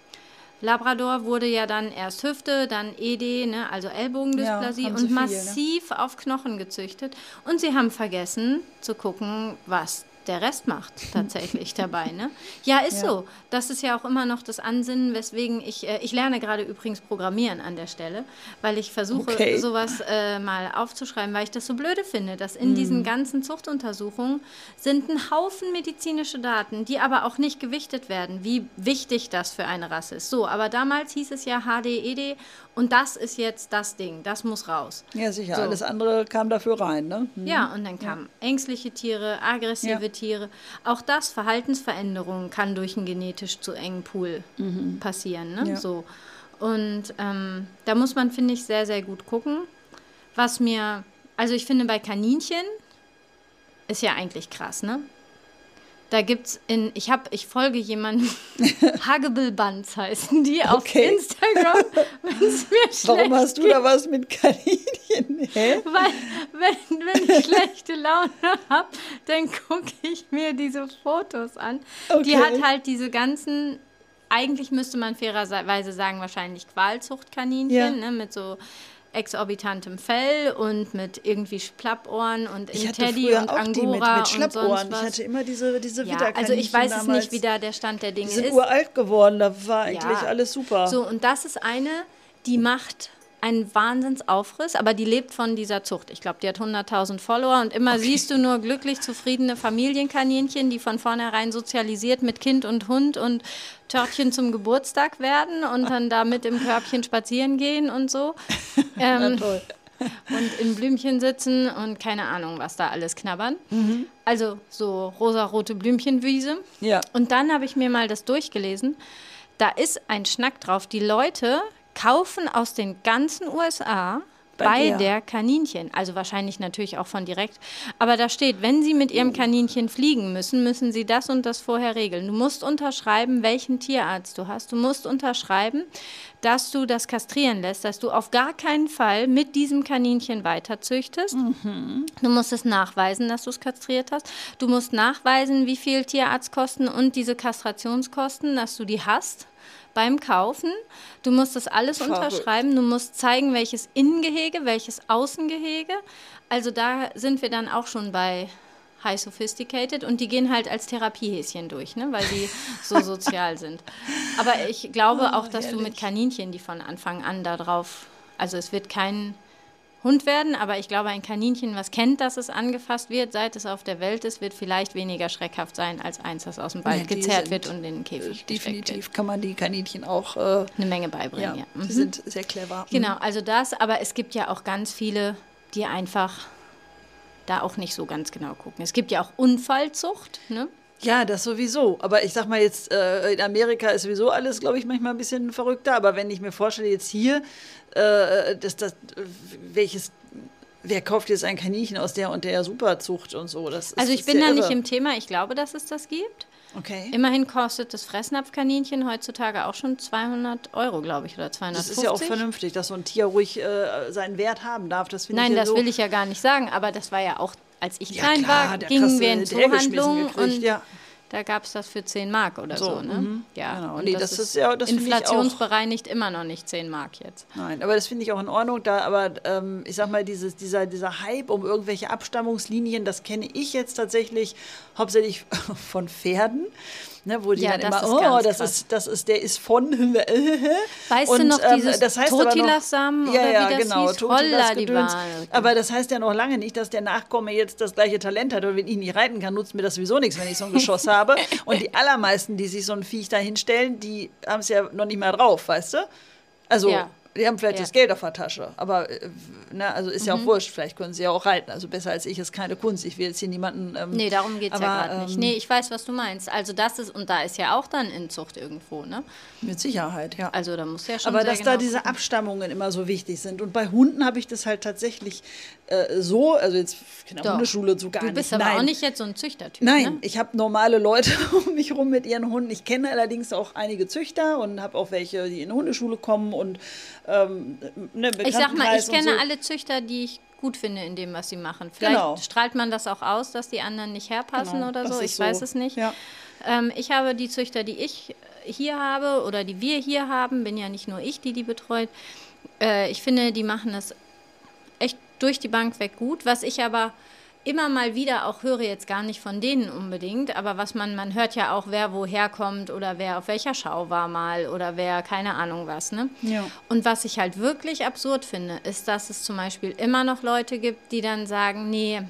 Labrador wurde ja dann erst Hüfte, dann E D, ne, also Ellbogendysplasie Ja, haben sie und viel, ne? massiv auf Knochen gezüchtet. Und sie haben vergessen zu gucken, was der Rest macht tatsächlich dabei. Ne? Ja, ist Ja. so. Das ist ja auch immer noch das Ansinnen, weswegen ich, äh, ich lerne gerade übrigens Programmieren an der Stelle, weil ich versuche, Okay. sowas äh, mal aufzuschreiben, weil ich das so blöde finde, dass in diesen ganzen Zuchtuntersuchungen sind ein Haufen medizinische Daten, die aber auch nicht gewichtet werden, wie wichtig das für eine Rasse ist. So, aber damals hieß es ja H D, E D und das ist jetzt das Ding, das muss raus. Ja, sicher. So. Alles andere kam dafür rein, ne? Hm. Ja, und dann kamen ängstliche Tiere, aggressive Ja. Tiere. Auch das, Verhaltensveränderungen, kann durch einen genetisch zu engen Pool passieren. Ne? Ja. So. Und ähm, da muss man, finde ich, sehr, sehr gut gucken. Was mir, also ich finde bei Kaninchen ist ja eigentlich krass, ne? Da gibt's in, ich habe, ich folge jemanden, Huggable Buns heißen die auf Okay. Instagram, wenn es mir schlecht Warum hast du geht. da was mit Kaninchen? Hä? Weil, wenn, wenn ich schlechte Laune habe, dann gucke ich mir diese Fotos an. Die Okay. hat halt diese ganzen, eigentlich müsste man fairerweise sagen, wahrscheinlich Qualzuchtkaninchen, Ja. ne, mit so exorbitantem Fell und mit irgendwie Plappohren und Ich in hatte Teddy früher und auch die mit, Angora mit Schlappohren. und sonst Ich was. hatte immer diese, diese Ja, Widderkaninchen also ich weiß es damals. nicht, wie da der Stand der Dinge Die sind ist. uralt geworden, da war eigentlich Ja. alles super. So, und das ist eine, die macht einen Wahnsinnsaufriss, aber die lebt von dieser Zucht. Ich glaube, die hat hunderttausend Follower und immer siehst du nur glücklich zufriedene Familienkaninchen, die von vornherein sozialisiert mit Kind und Hund und Törtchen zum Geburtstag werden und dann da mit im Körbchen spazieren gehen und so. Na Ähm, toll. und in Blümchen sitzen und keine Ahnung, was da alles knabbern. Mhm. Also so rosarote Blümchenwiese. Ja. Und dann habe ich mir mal das durchgelesen. Da ist ein Schnack drauf. Die Leute kaufen aus den ganzen U S A bei, bei der Kaninchen, also wahrscheinlich natürlich auch von direkt, aber da steht, wenn Sie mit Ihrem Kaninchen fliegen müssen, müssen Sie das und das vorher regeln. Du musst unterschreiben, welchen Tierarzt du hast. Du musst unterschreiben, dass du das kastrieren lässt, dass du auf gar keinen Fall mit diesem Kaninchen weiterzüchtest. Mhm. Du musst es nachweisen, dass du es kastriert hast. Du musst nachweisen, wie viel Tierarztkosten und diese Kastrationskosten, dass du die hast. Beim Kaufen, du musst das alles Verrückt. unterschreiben, du musst zeigen, welches Innengehege, welches Außengehege. Also da sind wir dann auch schon bei High Sophisticated und die gehen halt als Therapiehäschen durch, ne, weil die so sozial sind. Aber ich glaube auch, dass oh, du mit Kaninchen, die von Anfang an da drauf, also es wird kein Hund werden, aber ich glaube, ein Kaninchen, was kennt, dass es angefasst wird, seit es auf der Welt ist, wird vielleicht weniger schreckhaft sein als eins, das aus dem Wald ja, gezerrt wird und in den Käfig definitiv wird. Kann man die Kaninchen auch äh, eine Menge beibringen. Ja, ja. Die mhm. sind sehr clever. Genau, also das, aber es gibt ja auch ganz viele, die einfach da auch nicht so ganz genau gucken. Es gibt ja auch Unfallzucht, ne? Ja, das sowieso. Aber ich sag mal jetzt, äh, in Amerika ist sowieso alles, glaube ich, manchmal ein bisschen verrückter. Aber wenn ich mir vorstelle, jetzt hier, äh, dass das, welches, wer kauft jetzt ein Kaninchen aus der und der Superzucht und so? Das ist, also ich bin da irre. Nicht im Thema. Ich glaube, dass es das gibt. Okay. Immerhin kostet das Fressnapfkaninchen heutzutage auch schon zweihundert Euro, glaube ich, oder zweihundertfünfzig. Das ist ja auch vernünftig, dass so ein Tier ruhig äh, seinen Wert haben darf. Das Nein, ich ja das so will ich ja gar nicht sagen. Aber das war ja auch, als ich ja, klein klar, war, gingen wir in Zoohandlungen und ja. da gab es das für zehn Mark oder so. so ne? Mhm. Ja, genau. und nee, das, das ist, ist ja, das inflationsbereinigt immer noch nicht zehn Mark jetzt. Nein, aber das finde ich auch in Ordnung. Da, aber ähm, ich sag mal, dieses, dieser, dieser Hype um irgendwelche Abstammungslinien, das kenne ich jetzt tatsächlich hauptsächlich von Pferden. Ne, wo die ja, dann das immer, ist oh, das ist, das ist, der ist von. Weißt und, du noch, dieses ähm, das heißt Totilas-Samen ja, oder ja, wie das genau, hieß? Holla, die waren. Aber das heißt ja noch lange nicht, dass der Nachkomme jetzt das gleiche Talent hat. Und wenn ich nicht reiten kann, nutzt mir das sowieso nichts, wenn ich so ein Geschoss habe. Und die allermeisten, die sich so ein Viech da hinstellen, die haben es ja noch nicht mal drauf, weißt du? Also... Ja. Die haben vielleicht ja. das Geld auf der Tasche, aber ne, also ist mhm. ja auch wurscht, vielleicht können sie ja auch reiten. Also besser als ich ist keine Kunst. Ich will jetzt hier niemanden... Ähm, nee, darum geht es ja gerade nicht. Nee, ich weiß, was du meinst. Also das ist, und da ist ja auch dann Inzucht irgendwo, ne? Mit Sicherheit, ja. Also da muss ja schon Aber dass genau da diese gucken. Abstammungen immer so wichtig sind. Und bei Hunden habe ich das halt tatsächlich äh, so, also jetzt in der Doch. Hundeschule so gar nicht. Du bist nicht. aber Nein. auch nicht jetzt so ein Züchtertyp, Nein, ne? Ich habe normale Leute um mich rum mit ihren Hunden. Ich kenne allerdings auch einige Züchter und habe auch welche, die in die Hundeschule kommen und ähm, ne, ich sag mal, ich kenne so. alle Züchter, die ich gut finde in dem, was sie machen. Vielleicht genau. strahlt man das auch aus, dass die anderen nicht herpassen genau, oder so. Ich so. weiß es nicht. Ja. Ähm, ich habe die Züchter, die ich hier habe oder die wir hier haben, bin ja nicht nur ich, die die betreut. Äh, ich finde, die machen das echt durch die Bank weg gut. Was ich aber immer mal wieder auch höre, jetzt gar nicht von denen unbedingt, aber was man, man hört ja auch, wer woher kommt oder wer auf welcher Schau war mal oder wer keine Ahnung was, ne? Ja. Und was ich halt wirklich absurd finde, ist, dass es zum Beispiel immer noch Leute gibt, die dann sagen, nee,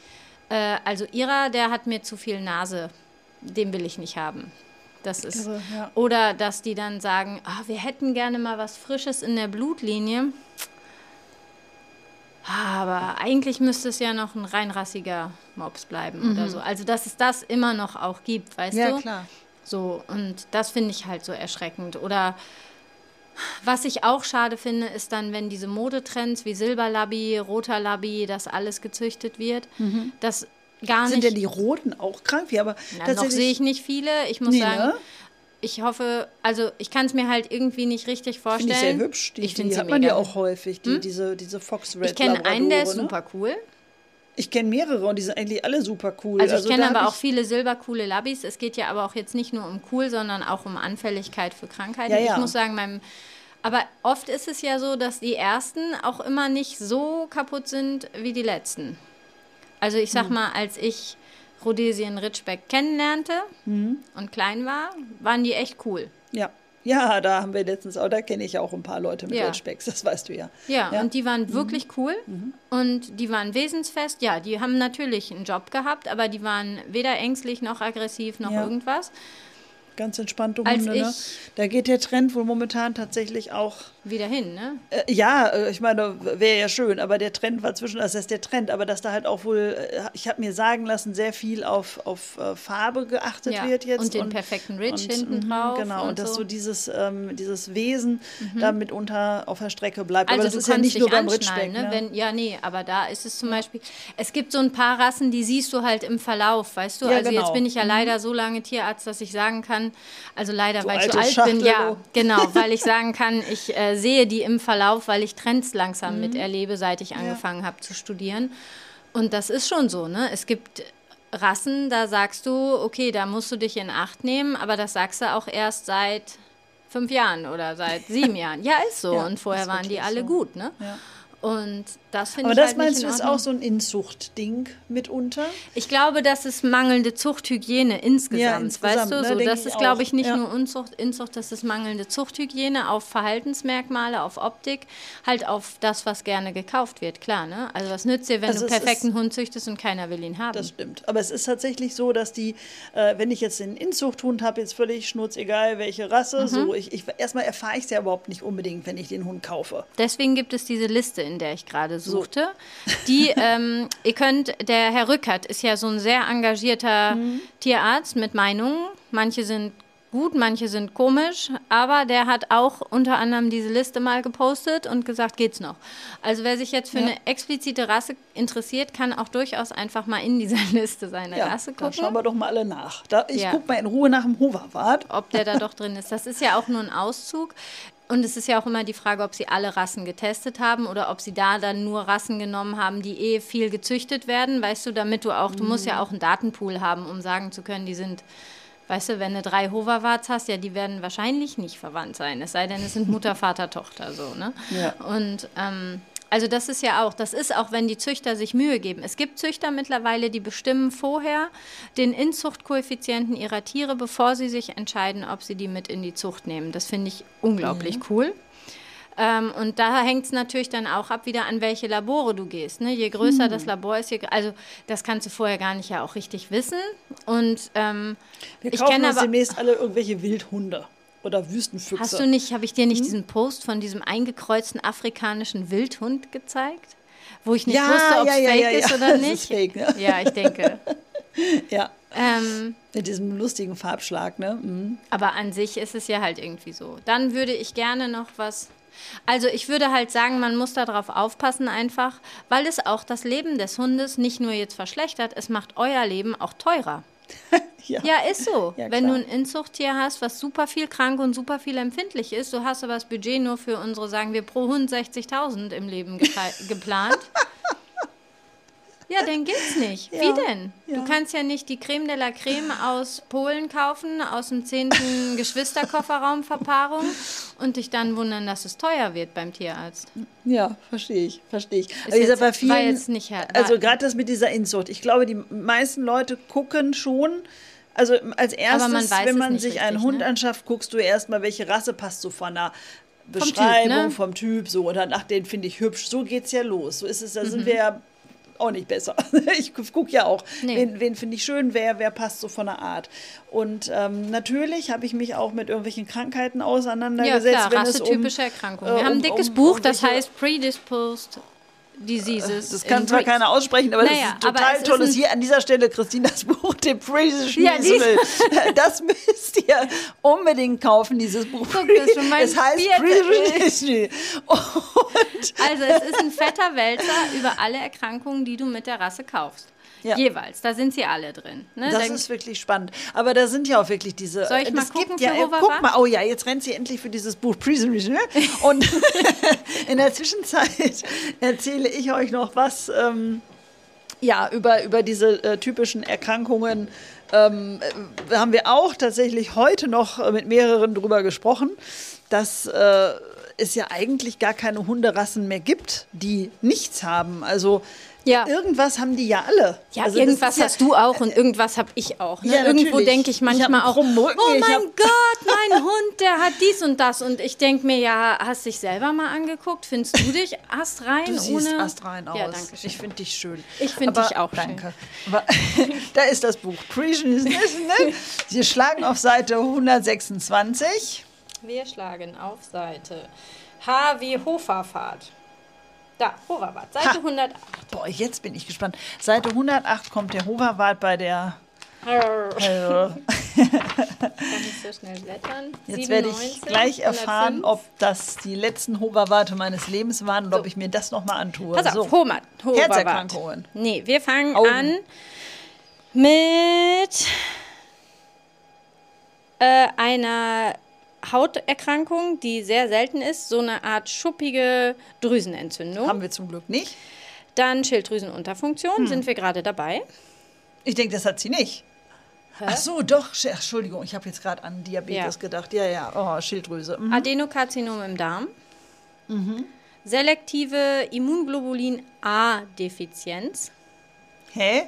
äh, also ihrer, der hat mir zu viel Nase, den will ich nicht haben. Das ist, also, ja. Oder dass die dann sagen, ah, wir hätten gerne mal was Frisches in der Blutlinie. Aber eigentlich müsste es ja noch ein reinrassiger Mops bleiben mhm. oder so. Also, dass es das immer noch auch gibt, weißt ja, du? Ja, klar. So, und das finde ich halt so erschreckend. Oder was ich auch schade finde, ist dann, wenn diese Modetrends wie Silberlabby, roter Labby, das alles gezüchtet wird, mhm. das gar nicht... Sind denn die Roten auch krank? Ja, aber Na, noch sehe ich nicht viele. Ich muss nee, sagen... Ne? Ich hoffe, also ich kann es mir halt irgendwie nicht richtig vorstellen. Finde ich sehr hübsch. Die, ich die hat man ja auch häufig, die, hm? diese, diese Fox Red Ich kenne einen, der ist ne? super cool. Ich kenne mehrere und die sind eigentlich alle super cool. Also ich also kenne aber auch viele silbercoole Labbys. Es geht ja aber auch jetzt nicht nur um cool, sondern auch um Anfälligkeit für Krankheiten. Ja, ja. Ich muss sagen, meinem, aber oft ist es ja so, dass die ersten auch immer nicht so kaputt sind wie die letzten. Also ich sag hm. mal, als ich Rhodesien Ridgeback kennenlernte mhm. und klein war, waren die echt cool. Ja, ja, da haben wir letztens auch, da kenne ich ja auch ein paar Leute mit ja. Ridgebacks, das weißt du ja. Ja, ja. und die waren mhm. wirklich cool mhm. und die waren wesensfest. Ja, die haben natürlich einen Job gehabt, aber die waren weder ängstlich noch aggressiv noch ja. irgendwas. ganz entspannte Als Hunde. Ne? ich- Da geht der Trend wohl momentan tatsächlich auch. Wieder hin, ne? Äh, ja, äh, ich meine, wäre ja schön, aber der Trend war zwischen, das ist der Trend, aber dass da halt auch wohl, äh, ich habe mir sagen lassen, sehr viel auf, auf äh, Farbe geachtet Ja, wird jetzt. und den perfekten Ridge und, hinten mhm, drauf Genau, und, und dass so. so dieses, ähm, dieses Wesen da mitunter auf der Strecke bleibt. Also aber das du ist ja kannst nicht dich nur beim anschnallen, Ridgeback. ne? Ne? Wenn, ja, nee, aber da ist es zum Beispiel, es gibt so ein paar Rassen, die siehst du halt im Verlauf, weißt du? Ja, Also jetzt genau. bin ich ja leider so lange Tierarzt, dass ich sagen kann, also leider, Du weil ich so alte alt bin, ja, Schachtel, genau, weil ich sagen kann, ich äh, sehe die im Verlauf, weil ich Trends langsam miterlebe, seit ich angefangen habe zu studieren. Und das ist schon so, ne? Es gibt Rassen, da sagst du, okay, da musst du dich in Acht nehmen, aber das sagst du auch erst seit fünf Jahren oder seit sieben Jahren. Ja, ist so. Ja, Und vorher ist waren die wirklich alle so. gut, ne? Ja. Und das finde Aber ich das halt meinst nicht du, in ist Ordnung. auch so ein Inzuchtding mitunter? Ich glaube, das ist mangelnde Zuchthygiene insgesamt, Ja, insgesamt, weißt du? ne, So, denke das ich ist, glaube auch. ich, nicht Ja. nur Unzucht, Inzucht, das ist mangelnde Zuchthygiene auf Verhaltensmerkmale, auf Optik, halt auf das, was gerne gekauft wird, klar, ne? Also was nützt dir, wenn Also du es perfekten ist- Hund züchtest und keiner will ihn haben? Das stimmt. Aber es ist tatsächlich so, dass die, äh, wenn ich jetzt den Inzuchthund habe, jetzt völlig schnurzegal, welche Rasse, Mhm. so, ich, ich, erstmal erfahre ich es ja überhaupt nicht unbedingt, wenn ich den Hund kaufe. Deswegen gibt es diese Liste, in der ich gerade suchte. Die, ähm, ihr könnt, der Herr Rückert ist ja so ein sehr engagierter Mhm. Tierarzt mit Meinungen. Manche sind gut, manche sind komisch, aber der hat auch unter anderem diese Liste mal gepostet und gesagt, geht's noch. Also wer sich jetzt für Ja. eine explizite Rasse interessiert, kann auch durchaus einfach mal in dieser Liste seine Ja, Rasse dann gucken. schauen wir doch mal alle nach. Da, ich Ja. gucke mal in Ruhe nach dem Hoverwart. Ob der da doch drin ist. Das ist ja auch nur ein Auszug. Und es ist ja auch immer die Frage, ob sie alle Rassen getestet haben oder ob sie da dann nur Rassen genommen haben, die eh viel gezüchtet werden. Weißt du, damit du auch, du musst ja auch einen Datenpool haben, um sagen zu können, die sind, weißt du, wenn du drei Hoverwarts hast, ja, die werden wahrscheinlich nicht verwandt sein. Es sei denn, es sind Mutter, Vater, Tochter, so, ne? Ja. Und, ähm, also das ist ja auch, das ist auch, wenn die Züchter sich Mühe geben. Es gibt Züchter mittlerweile, die bestimmen vorher den Inzuchtkoeffizienten ihrer Tiere, bevor sie sich entscheiden, ob sie die mit in die Zucht nehmen. Das finde ich unglaublich cool. Ähm, und da hängt es natürlich dann auch ab, wieder an welche Labore du gehst. Ne? Je größer Hm. das Labor ist, je, also das kannst du vorher gar nicht ja auch richtig wissen. Und ähm, Wir ich kaufen kenne uns aber... demnächst alle irgendwelche Wildhunde oder Wüstenfüchse. Hast du nicht, habe ich dir Hm? nicht diesen Post von diesem eingekreuzten afrikanischen Wildhund gezeigt? Wo ich nicht Ja, wusste, ob es ja, ja, fake ja, ist ja. oder Das nicht. ist fake, ne? Ja, ich denke. Ja, ähm, mit diesem lustigen Farbschlag, ne? Mhm. aber an sich ist es ja halt irgendwie so. Dann würde ich gerne noch was... Also ich würde halt sagen, man muss darauf aufpassen einfach, weil es auch das Leben des Hundes nicht nur jetzt verschlechtert, es macht euer Leben auch teurer. Ja. Ja, ist so. Ja, Wenn klar. du ein Inzuchttier hast, was super viel krank und super viel empfindlich ist, du hast aber das Budget nur für unsere, sagen wir, pro Hund sechzigtausend im Leben gepa- geplant. Ja, dann geht's nicht. Ja, Wie denn? ja. Du kannst ja nicht die Creme de la Creme aus Polen kaufen, aus dem zehnten Geschwisterkofferraumverpaarung und dich dann wundern, dass es teuer wird beim Tierarzt. Ja, verstehe ich, verstehe ich. Ist Aber dieser jetzt- bei vielen, war jetzt nicht her- also war- gerade das mit dieser Inzucht, ich glaube, die meisten Leute gucken schon, also als erstes, man weiß wenn es man nicht sich einen richtig, Hund ne? anschafft, guckst du erstmal, welche Rasse passt so von der Typ, Beschreibung, ne? vom Typ, so, oder nach den finde ich hübsch, so geht's ja los. So ist es, da Mhm. sind wir ja auch nicht besser. Ich gucke ja auch, Nee. wen, wen finde ich schön, wer, wer passt so von der Art. Und ähm, natürlich habe ich mich auch mit irgendwelchen Krankheiten Ja, auseinandergesetzt, klar, wenn es um... rassetypische Erkrankungen. Wir äh, haben ein um- dickes um- Buch, um das welche- heißt Predisposed Diseases. Das kann in zwar Breeds. keiner aussprechen, aber Naja, das ist ein aber total es ist tolles. ein- Hier an dieser Stelle Christinas Buch, The Precision Ja, Musical. Das müsst ihr unbedingt kaufen, dieses Buch. Guck, das ist schon mein es heißt vierter- Precision. Und Also es ist ein fetter Wälzer über alle Erkrankungen, die du mit der Rasse kaufst. Ja. Jeweils, da sind sie alle drin. Ne? das Da- ist wirklich spannend. Aber da sind ja auch wirklich diese... Soll ich mal es gucken gibt ja, für Hoverwart? Guck mal, oh ja, jetzt rennt sie endlich für dieses Buch Precision. Und in der Zwischenzeit erzähle ich euch noch was... Ähm, Ja, über, über diese äh, typischen Erkrankungen ähm, äh, haben wir auch tatsächlich heute noch äh, mit mehreren drüber gesprochen, dass äh, es ja eigentlich gar keine Hunderassen mehr gibt, die nichts haben. Also Ja. irgendwas haben die ja alle. Ja, also irgendwas ja, hast du auch und irgendwas habe ich auch. Ne? Ja, Irgendwo natürlich. denke ich manchmal Ich hab einen auch, krummen Rücken, oh ich mein hab- Gott, mein Hund, der hat dies und das. Und ich denke mir, ja, hast dich selber mal angeguckt? Findest du dich astrein? Du siehst ohne... astrein aus. Ja, danke schön. Ich finde dich schön. Ich finde Aber- dich auch danke. schön. Aber da ist das Buch. Creation. Sie schlagen auf Seite hundertsechsundzwanzig. Wir schlagen auf Seite H wie Hoferfahrt. Da, Hoverwart, Seite Ha. hundertacht. Boah, jetzt bin ich gespannt. Seite hundertacht kommt der Hoverwart bei der... Arr. Äh, Kann ich so schnell blättern? jetzt werde ich siebenundneunzig, gleich erfahren, hundertfünf. ob das die letzten Hoverwarte meines Lebens waren und ob ich mir das nochmal antue. Pass auf, so. Homer, Hoverwart. Herzerkrankungen. Nee, wir fangen Augen. an mit äh, einer Hauterkrankung, die sehr selten ist, so eine Art schuppige Drüsenentzündung. Haben wir zum Glück nicht. Dann Schilddrüsenunterfunktion, sind wir gerade dabei. Ich denke, das hat sie nicht. Ach so, doch. Sch- Entschuldigung, ich habe jetzt gerade an Diabetes Ja. gedacht. Ja, ja, oh, Schilddrüse. Mhm. Adenokarzinom im Darm. Selektive Immunglobulin-A-Defizienz. Hä?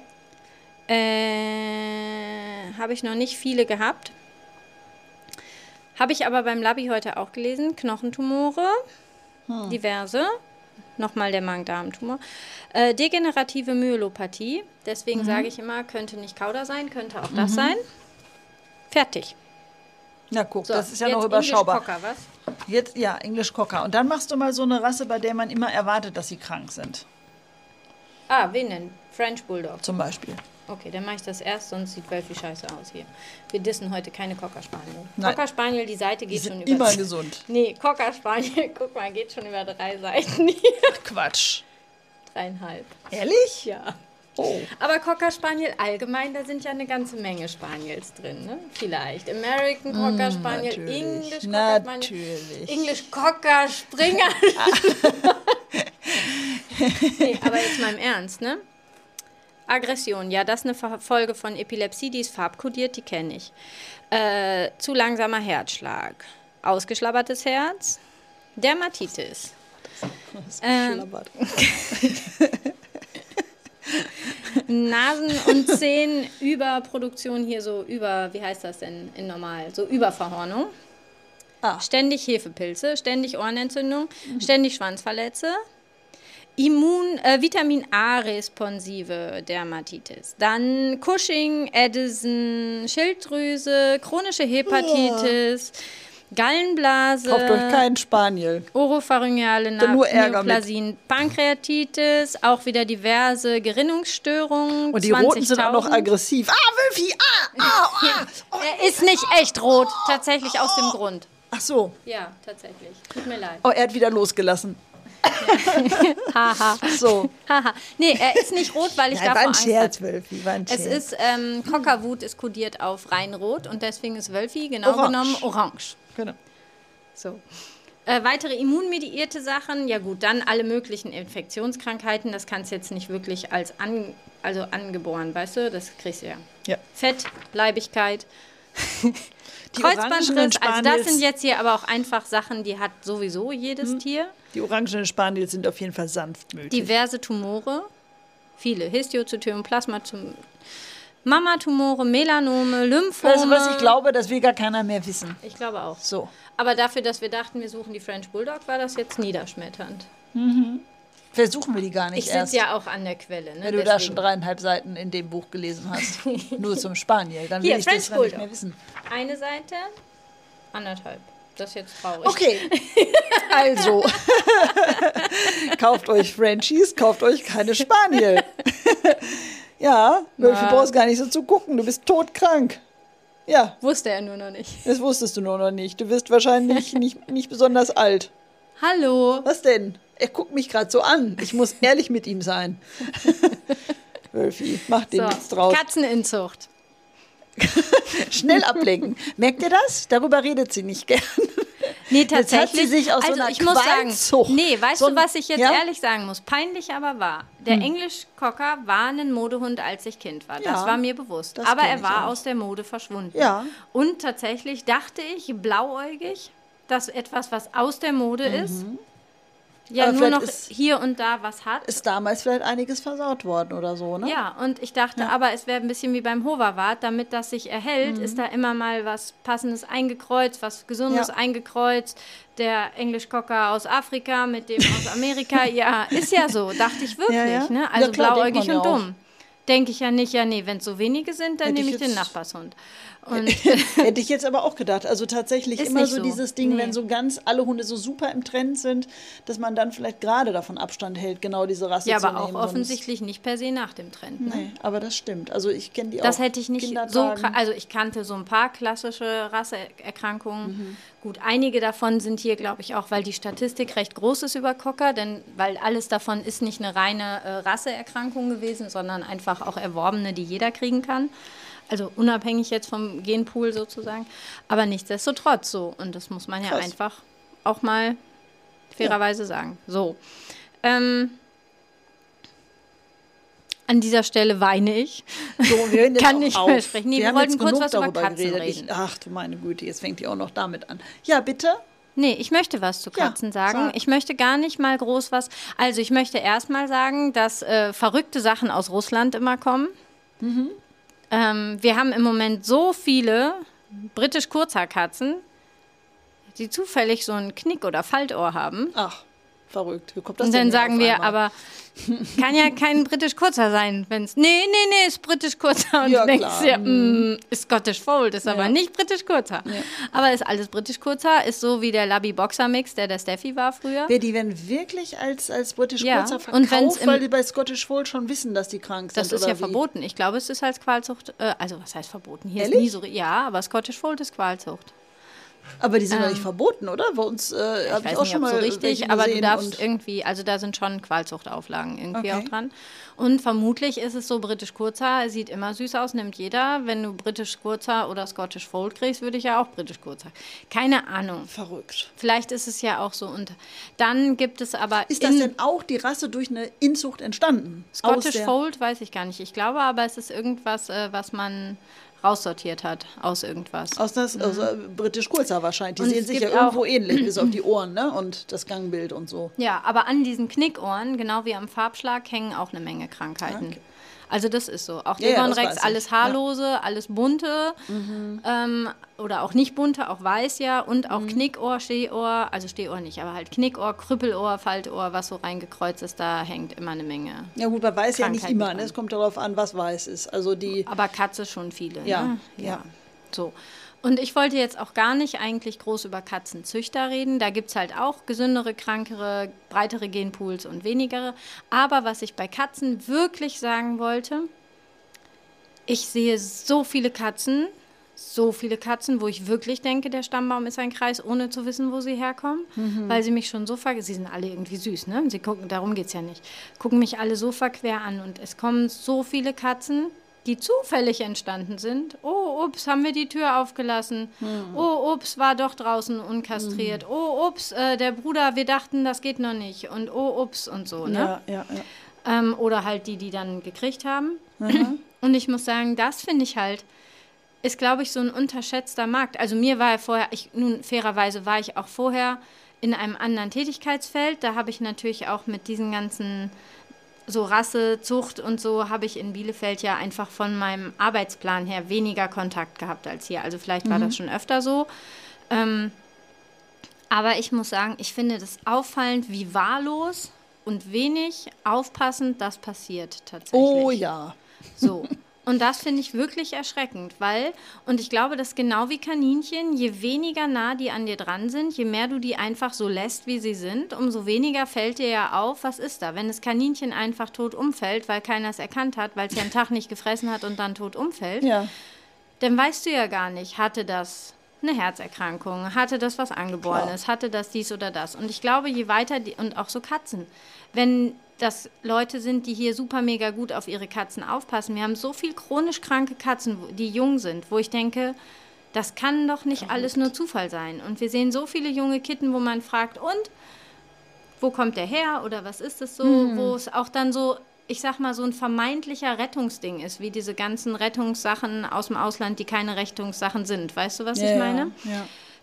Äh, habe ich noch nicht viele gehabt. Habe ich aber beim Labi heute auch gelesen. Knochentumore, diverse. Nochmal der Magen-Darm-Tumor. Äh, degenerative Myelopathie. Deswegen sage ich immer, könnte nicht Kauder sein, könnte auch das sein. Fertig. Na guck, So, das ist ja jetzt noch überschaubar. English Cocker, was? Jetzt, ja, English Cocker. Und dann machst du mal so eine Rasse, bei der man immer erwartet, dass sie krank sind. Ah, wen denn? French Bulldog. Zum Beispiel. Okay, dann mache ich das erst, sonst sieht Wölfi scheiße aus hier. Wir dissen heute keine Cocker Spaniel. Nein. Cocker Spaniel, die Seite Die geht schon sind über... immer gesund. Nee, Cocker Spaniel, guck mal, geht schon über drei Seiten hier. Quatsch. Dreieinhalb. Ehrlich? Ja. Oh. Aber Cocker Spaniel allgemein, da sind ja eine ganze Menge Spaniels drin, ne? Vielleicht. American Cocker Spaniel, natürlich. English Cocker Spaniel. Natürlich. English Cocker Springer. Nee, aber jetzt mal im Ernst, ne? Aggression, ja, das ist eine Ver- Folge von Epilepsie, die ist farbkodiert, die kenne ich. Äh, zu langsamer Herzschlag, ausgeschlabbertes Herz, Dermatitis. Ähm, Schlabbert. Nasen- und Zehenüberproduktion hier so über, wie heißt das denn in normal, so Überverhornung. Ah. Ständig Hefepilze, ständig Ohrenentzündung, ständig Schwanzverletze. Immun, äh, Vitamin A-responsive Dermatitis. Dann Cushing, Addison, Schilddrüse, chronische Hepatitis, Gallenblase. Kauft euch keinen Spaniel. Oropharyngeale Dann nur Ärger Neoplasien, Pankreatitis, auch wieder diverse Gerinnungsstörungen. Und die Roten sind auch noch zwanzigtausend. aggressiv. Ah, Wölfi, ah, ah, ah. Oh. Er ist nicht echt rot, tatsächlich aus dem Grund. Ach so. Ja, tatsächlich. Tut mir leid. Oh, er hat wieder losgelassen. Haha. So. Haha. Nee, er ist nicht rot, weil ich Nein, davor war ein Angst Scherz, hatte. Wölfi, war ein Es Scherz. ist, ähm, Cockerwut ist kodiert auf Reinrot und deswegen ist Wölfi genau Orange. genommen orange. Genau. So. Äh, weitere immunmediierte Sachen, ja gut, dann alle möglichen Infektionskrankheiten, das kannst du jetzt nicht wirklich als an, also angeboren, weißt du, das kriegst du ja. Ja. Fett, Leibigkeit, Die orangenen Kreuzbandriss, also das Spaniels- sind jetzt hier aber auch einfach Sachen, die hat sowieso jedes Tier. Die orangenen Spaniels sind auf jeden Fall sanftmütig. Diverse Tumore, viele, Histiozytom, Plasmatum, Mammatumore, Melanome, Lymphome. Weißt du, was ich glaube, dass wir gar keiner mehr wissen. Ich glaube auch. So. Aber dafür, dass wir dachten, wir suchen die French Bulldog, war das jetzt niederschmetternd. Versuchen wir die gar nicht Ich erst. sitze ja auch an der Quelle. Ne? Wenn du da Deswegen. schon dreieinhalb Seiten in dem Buch gelesen hast. Nur zum Spaniel. Dann will Hier, ich French das gar nicht Bulldog. mehr wissen. Eine Seite, anderthalb. Das ist jetzt traurig. Okay. Also. Kauft euch Frenchies, kauft euch keine Spaniel. Ja, Wölfi, Na. brauchst gar nicht so zu gucken. Du bist todkrank. Ja, Wusste er nur noch nicht. das wusstest du nur noch nicht. Du wirst wahrscheinlich nicht, nicht besonders alt. Hallo. Was denn? Er guckt mich gerade so an. Ich muss ehrlich mit ihm sein. Wölfi, mach dem So, nichts draus. Katzeninzucht. Schnell ablenken. Merkt ihr das? Darüber redet sie nicht gern. Nee, Jetzt hat tatsächlich. sie sich aus so also einer ich muss sagen, Qualzucht- nee, weißt so du, ein- was ich jetzt ja? ehrlich sagen muss? Peinlich aber wahr. Der English Cocker war ein Modehund, als ich Kind war. Das Ja, war mir bewusst. das Aber kenn er ich war auch. aus der Mode verschwunden. Ja. Und tatsächlich dachte ich, blauäugig, dass etwas, was aus der Mode mhm. ist, ja aber nur noch ist, hier und da was hat. Ist damals vielleicht einiges versaut worden oder so, ne? Ja, und ich dachte, ja. aber es wäre ein bisschen wie beim Hoverwart, damit das sich erhält, mhm. ist da immer mal was Passendes eingekreuzt, was Gesundes ja. eingekreuzt. Der Englischkocker aus Afrika mit dem aus Amerika, ja, ist ja so, dachte ich wirklich, ja, ja. ne? Also ja, klar, blauäugig und ja dumm. Denke ich ja nicht, ja nee, wenn es so wenige sind, dann Hätte nehme ich, ich den Nachbarshund. Und Hätte ich jetzt aber auch gedacht. Also tatsächlich immer so, so dieses Ding, nee. wenn so ganz alle Hunde so super im Trend sind, dass man dann vielleicht gerade davon Abstand hält, genau diese Rasse ja, zu nehmen. Ja, aber auch offensichtlich nicht per se nach dem Trend. Ne? Nee, aber das stimmt. Also ich kenne die das auch. Das hätte ich nicht so, also ich kannte so ein paar klassische Rasseerkrankungen. Mhm. Gut, einige davon sind hier, glaube ich, auch, weil die Statistik recht groß ist über Cocker, denn weil alles davon ist nicht eine reine äh, Rasseerkrankung gewesen, sondern einfach auch erworbene, die jeder kriegen kann. Also unabhängig jetzt vom Genpool sozusagen, aber nichtsdestotrotz so. Und das muss man ja Krass. einfach auch mal fairerweise ja. sagen. So, ähm, an dieser Stelle weine ich. So, wir hören jetzt Kann auch nicht auf. mehr sprechen. Nee, wir, wir wollten kurz was über Katzen geredet. reden. Ich, ach du meine Güte, jetzt fängt die auch noch damit an. Ja, bitte? Nee, ich möchte was zu Katzen ja, sagen. Sag. Ich möchte gar nicht mal groß was. Also ich möchte erst mal sagen, dass äh, verrückte Sachen aus Russland immer kommen. Mhm. Ähm, wir haben im Moment so viele britisch-Kurzhaarkatzen, die zufällig so ein Knick- oder Faltohr haben. Ach, verrückt. Wie kommt das Und dann denn sagen wir, einmal? aber kann ja kein britisch-Kurzer sein, wenn es, nee, nee, nee, ist britisch-Kurzer. Und ja, du denkst klar. dir, mm, ist Scottish Fold, ist ja. aber nicht britisch-Kurzer. Ja. Aber ist alles britisch-Kurzer, ist so wie der Labby-Boxer-Mix, der der Steffi war früher. Ja, die werden wirklich als, als britisch-Kurzer ja. verkauft, weil die bei Scottish Fold schon wissen, dass die krank sind. Das ist oder ja wie? verboten. Ich glaube, es ist als Qualzucht, äh, also was heißt verboten? Hier Ehrlich? ist nie so, ja, aber Scottish Fold ist Qualzucht. Aber die sind ähm, doch nicht verboten, oder? Bei uns äh, ich habe weiß ich auch nicht, schon ob mal so richtig, aber du darfst und irgendwie, also da sind schon Qualzuchtauflagen irgendwie okay. auch dran. Und vermutlich ist es so britisch-kurzer, sieht immer süß aus, nimmt jeder. Wenn du britisch-kurzer oder Scottish Fold kriegst, würde ich ja auch britisch-kurzer. Keine Ahnung. Verrückt. Vielleicht ist es ja auch so. Und dann gibt es aber... Ist das denn auch die Rasse durch eine Inzucht entstanden? Scottish Fold weiß ich gar nicht. Ich glaube aber, es ist irgendwas, äh, was man raussortiert hat aus irgendwas. Aus das mhm. also britisch-kurzer wahrscheinlich. Die und sehen sich ja irgendwo ähnlich, bis auf die Ohren, ne? Und das Gangbild und so. Ja, aber an diesen Knickohren, genau wie am Farbschlag, hängen auch eine Menge Krankheiten. Okay. Also das ist so. Auch ja, Devon-Rex, ja, alles haarlose, ja. alles bunte mhm. ähm, oder auch nicht bunte, auch weiß ja und auch mhm. Knickohr, Stehohr, also Stehohr nicht, aber halt Knickohr, Krüppelohr, Faltohr, was so reingekreuzt ist, da hängt immer eine Menge. Ja gut, bei weiß ja nicht immer, ne? Es kommt darauf an, was weiß ist. Also die aber Katze schon viele. Ja, ne? ja. ja. So. Und ich wollte jetzt auch gar nicht eigentlich groß über Katzenzüchter reden. Da gibt es halt auch gesündere, krankere, breitere Genpools und wenigere. Aber was ich bei Katzen wirklich sagen wollte, ich sehe so viele Katzen, so viele Katzen, wo ich wirklich denke, der Stammbaum ist ein Kreis, ohne zu wissen, wo sie herkommen. Mhm. Weil sie mich schon so ver... Sie sind alle irgendwie süß, ne? Sie gucken, darum geht es ja nicht. Gucken mich alle so verquer an. Und es kommen so viele Katzen, die zufällig entstanden sind. Oh, ups, haben wir die Tür aufgelassen. Mhm. Oh, ups, war doch draußen unkastriert. Mhm. Oh, ups, äh, der Bruder, wir dachten, das geht noch nicht. Und oh, ups und so, ne? Ja, ja, ja. Ähm, oder halt die, die dann gekriegt haben. Mhm. Und ich muss sagen, das finde ich halt, ist, glaube ich, so ein unterschätzter Markt. Also mir war ja vorher, ich, nun fairerweise war ich auch vorher in einem anderen Tätigkeitsfeld. Da habe ich natürlich auch mit diesen ganzen so Rasse, Zucht und so habe ich in Bielefeld ja einfach von meinem Arbeitsplan her weniger Kontakt gehabt als hier. Also vielleicht war mhm. das schon öfter so. Ähm, aber ich muss sagen, ich finde das auffallend, wie wahllos und wenig aufpassend das passiert tatsächlich. Oh ja. So. Und das finde ich wirklich erschreckend, weil, und ich glaube, das ist genau wie Kaninchen, je weniger nah die an dir dran sind, je mehr du die einfach so lässt, wie sie sind, umso weniger fällt dir ja auf, was ist da. Wenn das Kaninchen einfach tot umfällt, weil keiner es erkannt hat, weil es ja einen Tag nicht gefressen hat und dann tot umfällt, ja. dann weißt du ja gar nicht, hatte das eine Herzerkrankung, hatte das was Angeborenes, Klar. hatte das dies oder das. Und ich glaube, je weiter, die, und auch so Katzen, wenn das Leute sind, die hier super mega gut auf ihre Katzen aufpassen. Wir haben so viel chronisch kranke Katzen, die jung sind, wo ich denke, das kann doch nicht Verrückt. alles nur Zufall sein. Und wir sehen so viele junge Kitten, wo man fragt, und wo kommt der her oder was ist es so, mhm. wo es auch dann so, ich sag mal, so ein vermeintlicher Rettungsding ist, wie diese ganzen Rettungssachen aus dem Ausland, die keine Rettungssachen sind. Weißt du, was ja, ich meine? Ja.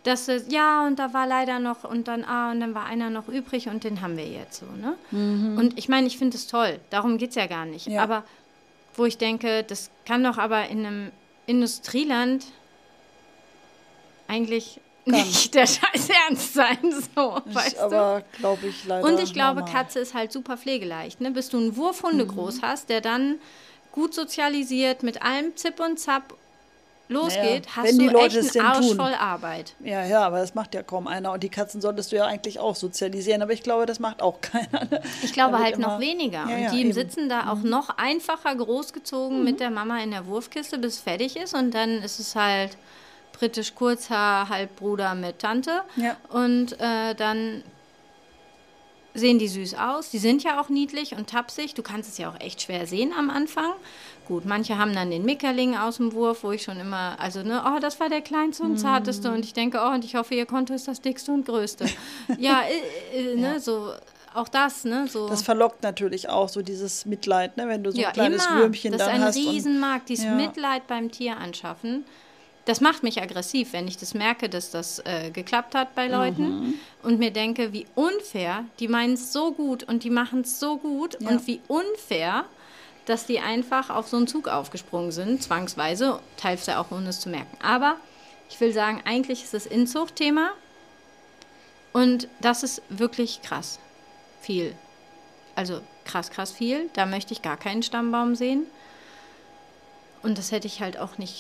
dass es, ja, und da war leider noch, und dann, ah, und dann war einer noch übrig und den haben wir jetzt so, ne? Mhm. Und ich meine, ich finde es toll, darum geht es ja gar nicht. Ja. Aber wo ich denke, das kann doch aber in einem Industrieland eigentlich Kann. nicht der Scheiß ernst sein, so, ist weißt aber, glaube ich, leider Und ich glaube, normal. Katze ist halt super pflegeleicht, ne? Bis du einen Wurfhunde mhm. groß hast, der dann gut sozialisiert, mit allem Zip und Zap losgeht, naja, hast du echt einen Arsch voll Arbeit. Ja, ja, aber das macht ja kaum einer. Und die Katzen solltest du ja eigentlich auch sozialisieren. Aber ich glaube, das macht auch keiner. Ne? Ich glaube halt immer, noch weniger. Ja, und ja, die eben. sitzen da auch mhm. noch einfacher großgezogen mhm. mit der Mama in der Wurfkiste, bis es fertig ist. Und dann ist es halt britisch Kurzhaar, Halbbruder mit Tante. Ja. Und äh, dann sehen die süß aus. Die sind ja auch niedlich und tapsig. Du kannst es ja auch echt schwer sehen am Anfang. Gut, manche haben dann den Mickerling aus dem Wurf, wo ich schon immer, also ne, oh, das war der kleinste und zarteste. Mm. Und ich denke, oh, und ich hoffe, ihr Konto ist das dickste und größte. ja, äh, äh, ne, ja, so, auch das, ne, so. Das verlockt natürlich auch, so dieses Mitleid, ne, wenn du so ja, ein kleines immer. Würmchen dann hast. Das ist ein Riesenmarkt, dieses ja. Mitleid beim Tier anschaffen. Das macht mich aggressiv, wenn ich das merke, dass das äh, geklappt hat bei Leuten mhm. und mir denke, wie unfair, die meinen es so gut und die machen es so gut ja. und wie unfair, dass die einfach auf so einen Zug aufgesprungen sind, zwangsweise, teilweise auch ohne es zu merken. Aber ich will sagen, eigentlich ist das Inzuchtthema und das ist wirklich krass viel. Also krass, krass viel. Da möchte ich gar keinen Stammbaum sehen. Und das hätte ich halt auch nicht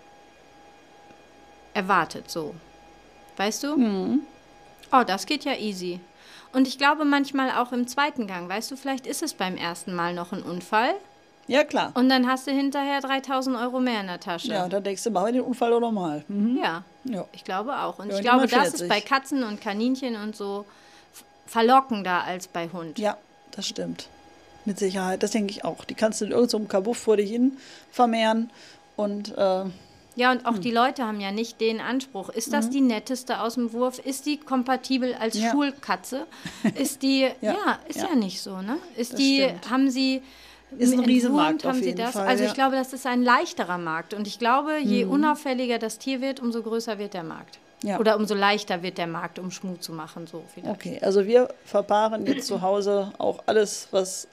erwartet, so. Weißt du? Mhm. Oh, das geht ja easy. Und ich glaube manchmal auch im zweiten Gang, weißt du, vielleicht ist es beim ersten Mal noch ein Unfall. Ja, klar. Und dann hast du hinterher dreitausend Euro mehr in der Tasche. Ja, dann denkst du, machen wir den Unfall doch nochmal. Mhm. Ja, ja, ich glaube auch. Und ja, ich glaube, das ist bei Katzen und Kaninchen und so verlockender als bei Hund. Ja, das stimmt. Mit Sicherheit, das denke ich auch. Die kannst du in irgendeinem Kabuff vor dich hin vermehren und äh, ja, und auch hm. die Leute haben ja nicht den Anspruch. Ist das mhm. die netteste aus dem Wurf? Ist die kompatibel als ja. Schulkatze? Ist die, ja, ja ist ja. ja nicht so, ne? Ist das die, stimmt. haben sie, ist ein Riesenmarkt haben auf sie jeden das? Fall, also ja. ich glaube, das ist ein leichterer Markt. Und ich glaube, je mhm. unauffälliger das Tier wird, umso größer wird der Markt. Ja. Oder umso leichter wird der Markt, um Schmuh zu machen, so vielleicht. Okay, also wir verpaaren jetzt zu Hause auch alles, was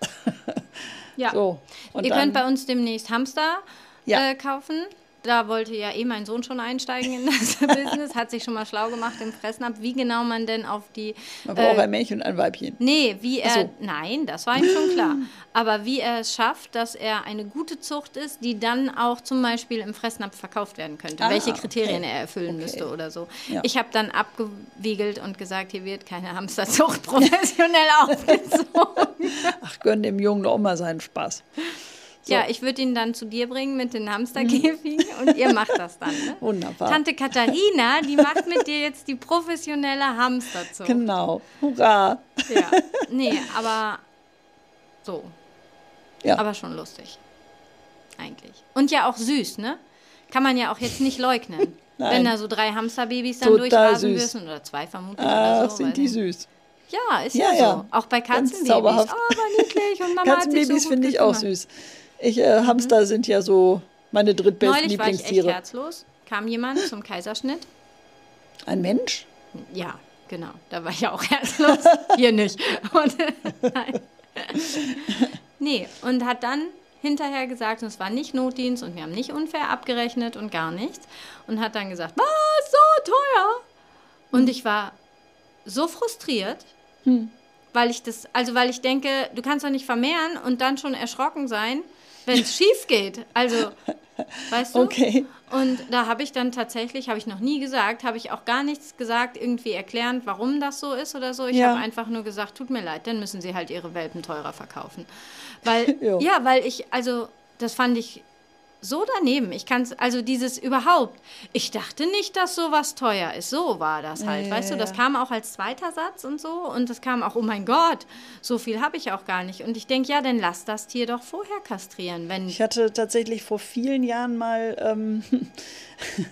ja. so. Und Ihr dann, könnt bei uns demnächst Hamster ja. äh, kaufen. Da wollte ja eh mein Sohn schon einsteigen in das Business, hat sich schon mal schlau gemacht im Fressnapf, wie genau man denn auf die... Man braucht äh, ein Männchen und ein Weibchen. Nee, wie er... So. Nein, das war ihm schon klar. Aber wie er es schafft, dass er eine gute Zucht ist, die dann auch zum Beispiel im Fressnapf verkauft werden könnte. Ah, welche Kriterien okay. er erfüllen okay. müsste oder so. Ja. Ich habe dann abgewiegelt und gesagt, hier wird keine Hamsterzucht professionell aufgezogen. Ach, gönn dem Jungen doch mal seinen Spaß. So. Ja, ich würde ihn dann zu dir bringen mit den Hamsterkäfigen und ihr macht das dann. Ne? Wunderbar. Tante Katharina, die macht mit dir jetzt die professionelle Hamsterzucht. Genau, hurra. Ja, nee, aber so. Ja. Aber schon lustig, eigentlich. Und ja auch süß, ne? Kann man ja auch jetzt nicht leugnen. Wenn da so drei Hamsterbabys dann Total durchrasen süß. müssen oder zwei vermutlich ah, oder so. sind die süß. Ja, ist ja, ja, ja so. Auch bei Katzenbabys. Oh, aber niedlich und Mama Katzenbabys so finde ich auch süß. Ich, äh, mhm. Hamster sind ja so meine drittbesten Lieblingstiere. Neulich war ich echt herzlos. Kam jemand zum Kaiserschnitt. Ein Mensch? Ja, genau. Da war ich auch herzlos. Hier nicht. Und, nein. Nee, und hat dann hinterher gesagt, und es war nicht Notdienst und wir haben nicht unfair abgerechnet und gar nichts. Und hat dann gesagt, was, so teuer? Und ich war so frustriert, hm. weil ich das, also weil ich denke, du kannst doch nicht vermehren und dann schon erschrocken sein, wenn es schief geht. Also, weißt du? Okay. Und da habe ich dann tatsächlich, habe ich noch nie gesagt, habe ich auch gar nichts gesagt, irgendwie erklärend, warum das so ist oder so. Ich ja. habe einfach nur gesagt, tut mir leid, dann müssen sie halt ihre Welpen teurer verkaufen. Weil, ja, weil ich, also, das fand ich so daneben. Ich kann es, also dieses überhaupt, ich dachte nicht, dass sowas teuer ist. So war das halt, ja, weißt ja, du, das ja. kam auch als zweiter Satz und so und das kam auch, oh mein Gott, so viel habe ich auch gar nicht. Und ich denke, ja, dann lass das Tier doch vorher kastrieren. Wenn ich hatte tatsächlich vor vielen Jahren mal, ähm,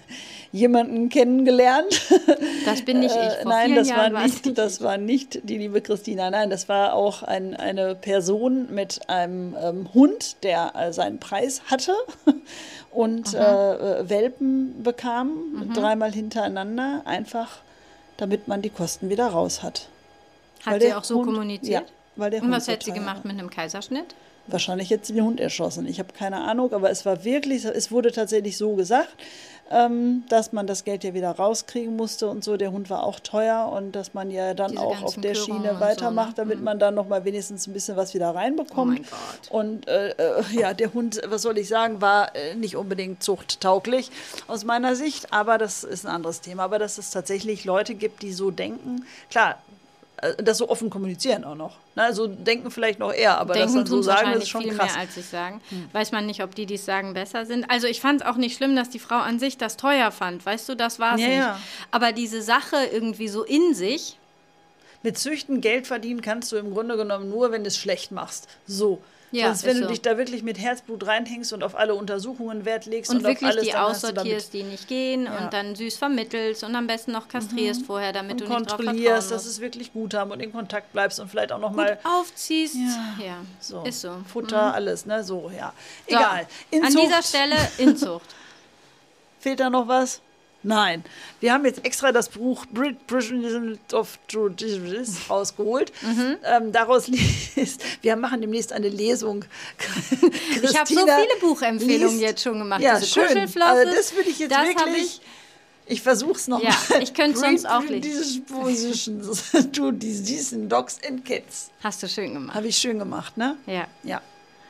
jemanden kennengelernt. Das bin nicht ich. Vor Nein, vielen das Jahren war war es nicht, nicht das ich. war nicht die liebe Christina. Nein, das war auch ein, eine Person mit einem ähm, Hund, der äh, seinen Preis hatte und äh, Welpen bekam, Mhm. dreimal hintereinander, einfach damit man die Kosten wieder raus hat. Weil Hat sie der auch so Hund- kommuniziert? Ja, weil der Und Hund was so hätte sie teuer gemacht war. mit einem Kaiserschnitt? Wahrscheinlich hätte sie den Hund erschossen. Ich habe keine Ahnung, aber es war wirklich, es wurde tatsächlich so gesagt, ähm, dass man das Geld ja wieder rauskriegen musste und so. Der Hund war auch teuer und dass man ja dann Diese auch auf ganzen der Körungen und Schiene so, weitermacht, ne? damit Mhm. man dann noch mal wenigstens ein bisschen was wieder reinbekommt. Oh mein Gott. Und äh, äh, ja, der Hund, was soll ich sagen, war äh, nicht unbedingt zuchttauglich aus meiner Sicht, aber das ist ein anderes Thema. Aber dass es tatsächlich Leute gibt, die so denken, klar, äh, das so offen kommunizieren auch noch. Ne? Also denken vielleicht noch eher, aber das Denken dann so tun sagen, das wahrscheinlich ist schon viel krass. mehr, als ich sagen. Weiß man nicht, ob die, die es sagen, besser sind. Also ich fand es auch nicht schlimm, dass die Frau an sich das teuer fand. Weißt du, das war es Ja, nicht. ja. Aber diese Sache irgendwie so in sich, Mit Züchten Geld verdienen kannst du im Grunde genommen nur, wenn du es schlecht machst. So. Ja, Sonst, wenn ist du so. dich da wirklich mit Herzblut reinhängst und auf alle Untersuchungen Wert legst und, und, auf wirklich alles, die dann hast du damit aussortierst, die nicht gehen Ja. und dann süß vermittelst und am besten noch kastrierst vorher, damit und du nicht drauf vertrauen kontrollierst, dass musst. es wirklich gut haben und in Kontakt bleibst und vielleicht auch noch Gut mal aufziehst. Ja. Ja, so, ist so. Futter, alles, ne? So, ja. So, Egal. An Inzucht. dieser Stelle Inzucht. Fehlt da noch was? Nein. Wir haben jetzt extra das Buch Brit Prisoners of Justice rausgeholt. Mhm. Ähm, daraus liest, wir machen demnächst eine Lesung. Ich habe so Christina viele Buchempfehlungen liest- jetzt schon gemacht. Ja, Diese schön. Kuschelflosse, Also das würde ich jetzt das hab wirklich... ich- Ich versuch's noch Ja, mal. ich könnte sonst auch nicht. Diese Positions. Du, die diesen Dogs and Cats. Hast du schön gemacht. Habe ich schön gemacht, ne? Ja. Ja.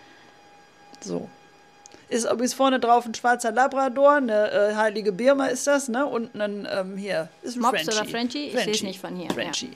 So. Ist übrigens vorne drauf ein schwarzer Labrador, eine äh, heilige Birma ist das, ne? Und ein, ähm, hier, ist ein Mops Frenchie. oder Frenchie? Ich sehe es nicht von hier. Ja. Frenchie.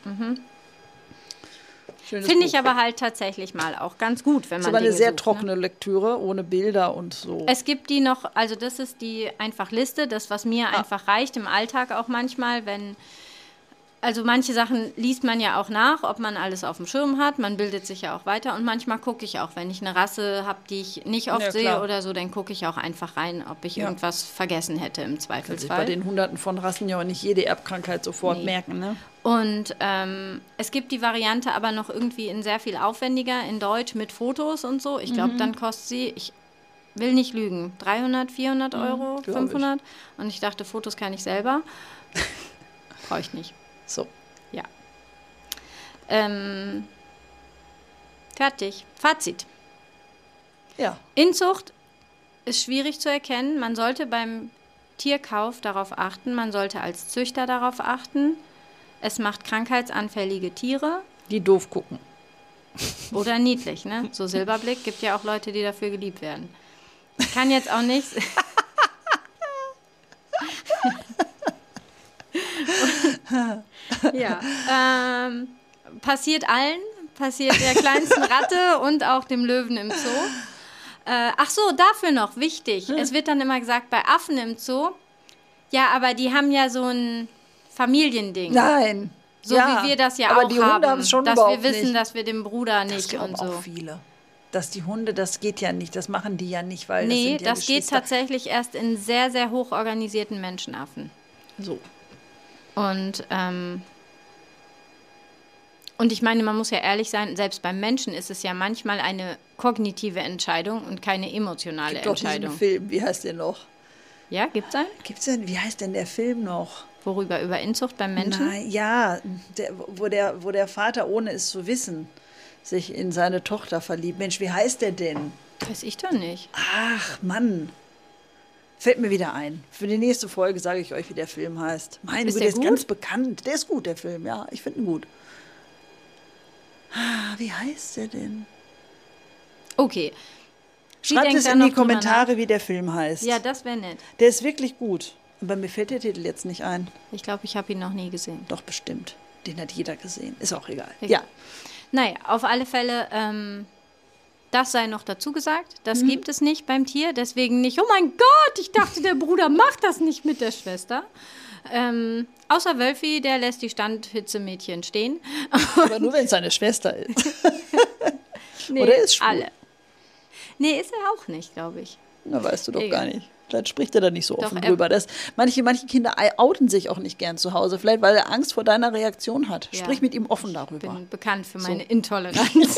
Schönes Finde Buch. ich aber halt tatsächlich mal auch ganz gut, wenn ist man aber eine Dinge sehr sucht, trockene ne? Lektüre, ohne Bilder und so. Es gibt die noch, also das ist die einfach Liste, das, was mir Ah. einfach reicht im Alltag auch manchmal, wenn, also manche Sachen liest man ja auch nach, ob man alles auf dem Schirm hat, man bildet sich ja auch weiter und manchmal gucke ich auch, wenn ich eine Rasse habe, die ich nicht oft Ja, sehe klar. oder so, dann gucke ich auch einfach rein, ob ich Ja. irgendwas vergessen hätte im Kann sich bei Zweifelsfall. den Hunderten von Rassen ja auch nicht jede Erbkrankheit sofort Nee. merken, ne? Und ähm, es gibt die Variante aber noch irgendwie in sehr viel aufwendiger, in Deutsch mit Fotos und so. Ich glaube, Mhm. dann kostet sie, ich will nicht lügen, dreihundert, vierhundert Euro, Mhm, glaub ich. fünfhundert. Und ich dachte, Fotos kann ich selber. Brauche ich nicht. So. Ja. Ähm, fertig. Fazit. Ja. Inzucht ist schwierig zu erkennen. Man sollte beim Tierkauf darauf achten. Man sollte als Züchter darauf achten. Es macht krankheitsanfällige Tiere. Die doof gucken. Oder niedlich, ne? So Silberblick gibt ja auch Leute, die dafür geliebt werden. Ich kann jetzt auch nicht. ja. Ähm, passiert allen, passiert der kleinsten Ratte und auch dem Löwen im Zoo. Äh, ach so, dafür noch wichtig. Es wird dann immer gesagt, bei Affen im Zoo, ja, aber die haben ja so ein Familiending. Nein. So ja, wie wir das ja aber auch die Hunde haben, haben's schon dass überhaupt wir wissen, nicht. dass wir dem Bruder Das nicht glauben und so. auch viele. Dass die Hunde, das geht ja nicht, das machen die ja nicht, weil Nee, das sind ja das geht Geschwister. tatsächlich erst in sehr, sehr hoch organisierten Menschenaffen. So. Und, ähm, und ich meine, man muss ja ehrlich sein, selbst beim Menschen ist es ja manchmal eine kognitive Entscheidung und keine emotionale Gibt doch diesen Entscheidung. Film, wie heißt der noch? Ja, gibt's einen? Gibt's denn, wie heißt denn der Film noch? Worüber? Über Inzucht beim Menschen? Nein, ja, der, wo, der, wo der Vater, ohne es zu wissen, sich in seine Tochter verliebt. Mensch, wie heißt der denn? Weiß ich doch nicht. Ach, Mann. Fällt mir wieder ein. Für die nächste Folge sage ich euch, wie der Film heißt. Meine Ist Güte, der der ist gut? ganz bekannt. Der ist gut, der Film, ja. Ich finde ihn gut. Ah, wie heißt der denn? Okay. Sie Schreibt denkt es da in die noch drüber Kommentare, wie der Film heißt. nach. Ja, das wäre nett. Der ist wirklich gut. Aber mir fällt der Titel jetzt nicht ein. Ich glaube, ich habe ihn noch nie gesehen. Doch, bestimmt. Den hat jeder gesehen. Ist auch egal. Egal. Ja. Naja, auf alle Fälle, ähm, das sei noch dazu gesagt. Das Mhm. gibt es nicht beim Tier. Deswegen nicht, oh mein Gott, ich dachte, der Bruder macht das nicht mit der Schwester. Ähm, außer Wölfi, der lässt die Standhitzemädchen stehen. Aber nur, wenn es seine Schwester ist. Nee, Oder ist schwul. alle. Nee, ist er auch nicht, glaube ich. Na, weißt du doch Egal. gar nicht. Vielleicht spricht er da nicht so Doch, offen er- drüber. Das, manche, manche Kinder outen sich auch nicht gern zu Hause. Vielleicht, weil er Angst vor deiner Reaktion hat. Ja. Sprich mit ihm offen darüber. Ich bin bekannt für meine So. Intoleranz.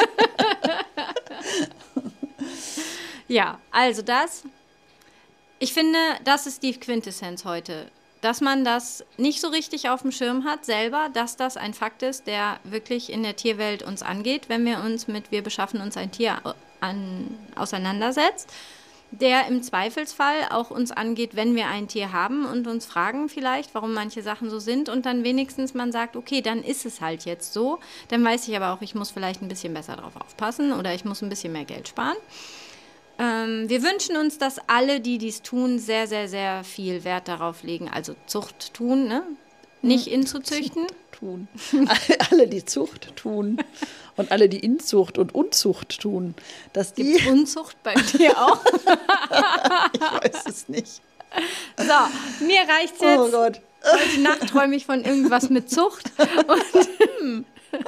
Ja, also das. Ich finde, das ist die Quintessenz heute. Dass man das nicht so richtig auf dem Schirm hat selber, dass das ein Fakt ist, der wirklich in der Tierwelt uns angeht, wenn wir uns mit wir beschaffen uns ein Tier an, auseinandersetzt, der im Zweifelsfall auch uns angeht, wenn wir ein Tier haben und uns fragen vielleicht, warum manche Sachen so sind und dann wenigstens man sagt, okay, dann ist es halt jetzt so, dann weiß ich aber auch, ich muss vielleicht ein bisschen besser drauf aufpassen oder ich muss ein bisschen mehr Geld sparen. Ähm, wir wünschen uns, dass alle, die dies tun, sehr, sehr, sehr viel Wert darauf legen, also Zucht tun, ne? Nicht Inzuzüchten. Tun. Alle, die Zucht tun und alle, die Inzucht und Unzucht tun, dass die... Gibt's Unzucht bei dir auch? Ich weiß es nicht. So, mir reicht's jetzt. Oh Gott. Heute Nacht träume ich von irgendwas mit Zucht. Und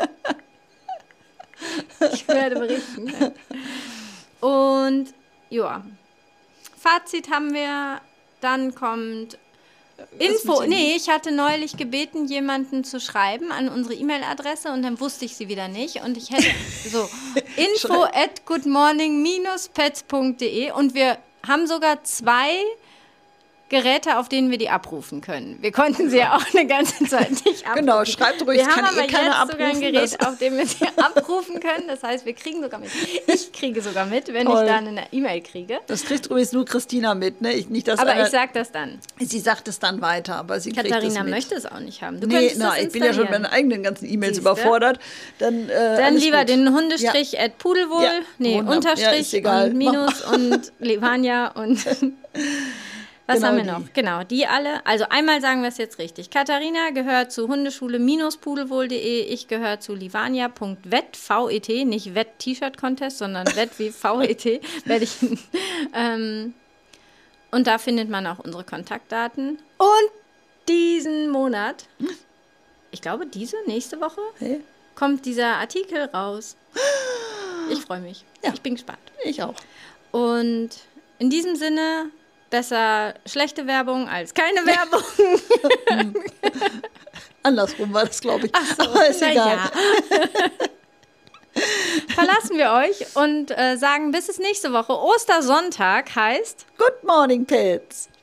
ich werde berichten. Und ja, Fazit haben wir. Dann kommt Info. Nee, ich hatte neulich gebeten, jemanden zu schreiben an unsere E-Mail-Adresse und dann wusste ich sie wieder nicht. Und ich hätte so info at goodmorning pets punkt de und wir haben sogar zwei Geräte, auf denen wir die abrufen können. Wir konnten sie ja auch eine ganze Zeit nicht abrufen. Genau, schreibt ruhig, wir es kann haben aber eh keiner jetzt sogar ein abrufen, Gerät, das- auf dem wir sie abrufen können. Das heißt, wir kriegen sogar mit. Ich kriege sogar mit, wenn Toll. ich dann eine E-Mail kriege. Das kriegt übrigens nur Christina mit, ne? Ich, nicht, dass Aber einer, ich sage das dann. sie sagt es dann weiter, aber sie kriegt es Katharina mit. möchte es auch nicht haben. Du Nee, könntest na, das ich bin ja schon mit installieren. meinen eigenen ganzen E-Mails Siehste? überfordert. Dann, äh, Dann alles lieber gut. den Hundestrich at Pudelwohl, Ja, nee, wunderbar. Ja, Unterstrich ist egal. und Minus und Levania und was Genau haben wir die. noch? Genau, die alle. Also einmal sagen wir es jetzt richtig. Katharina gehört zu hundeschule-pudelwohl punkt de, ich gehöre zu livania punkt vet, V E T, nicht Wett-T-Shirt-Contest, sondern Wett wie V E T, werde ich. ähm, und da findet man auch unsere Kontaktdaten. Und diesen Monat, ich glaube diese, nächste Woche, Hey, kommt dieser Artikel raus. Ich freue mich. Ja. Ich bin gespannt. ich auch. Und in diesem Sinne, besser schlechte Werbung als keine Werbung. Andersrum war das, glaube ich. Ach so, aber ist na egal. ja. Verlassen wir euch und äh, sagen bis es nächste Woche. Ostersonntag heißt... Good morning, Pets.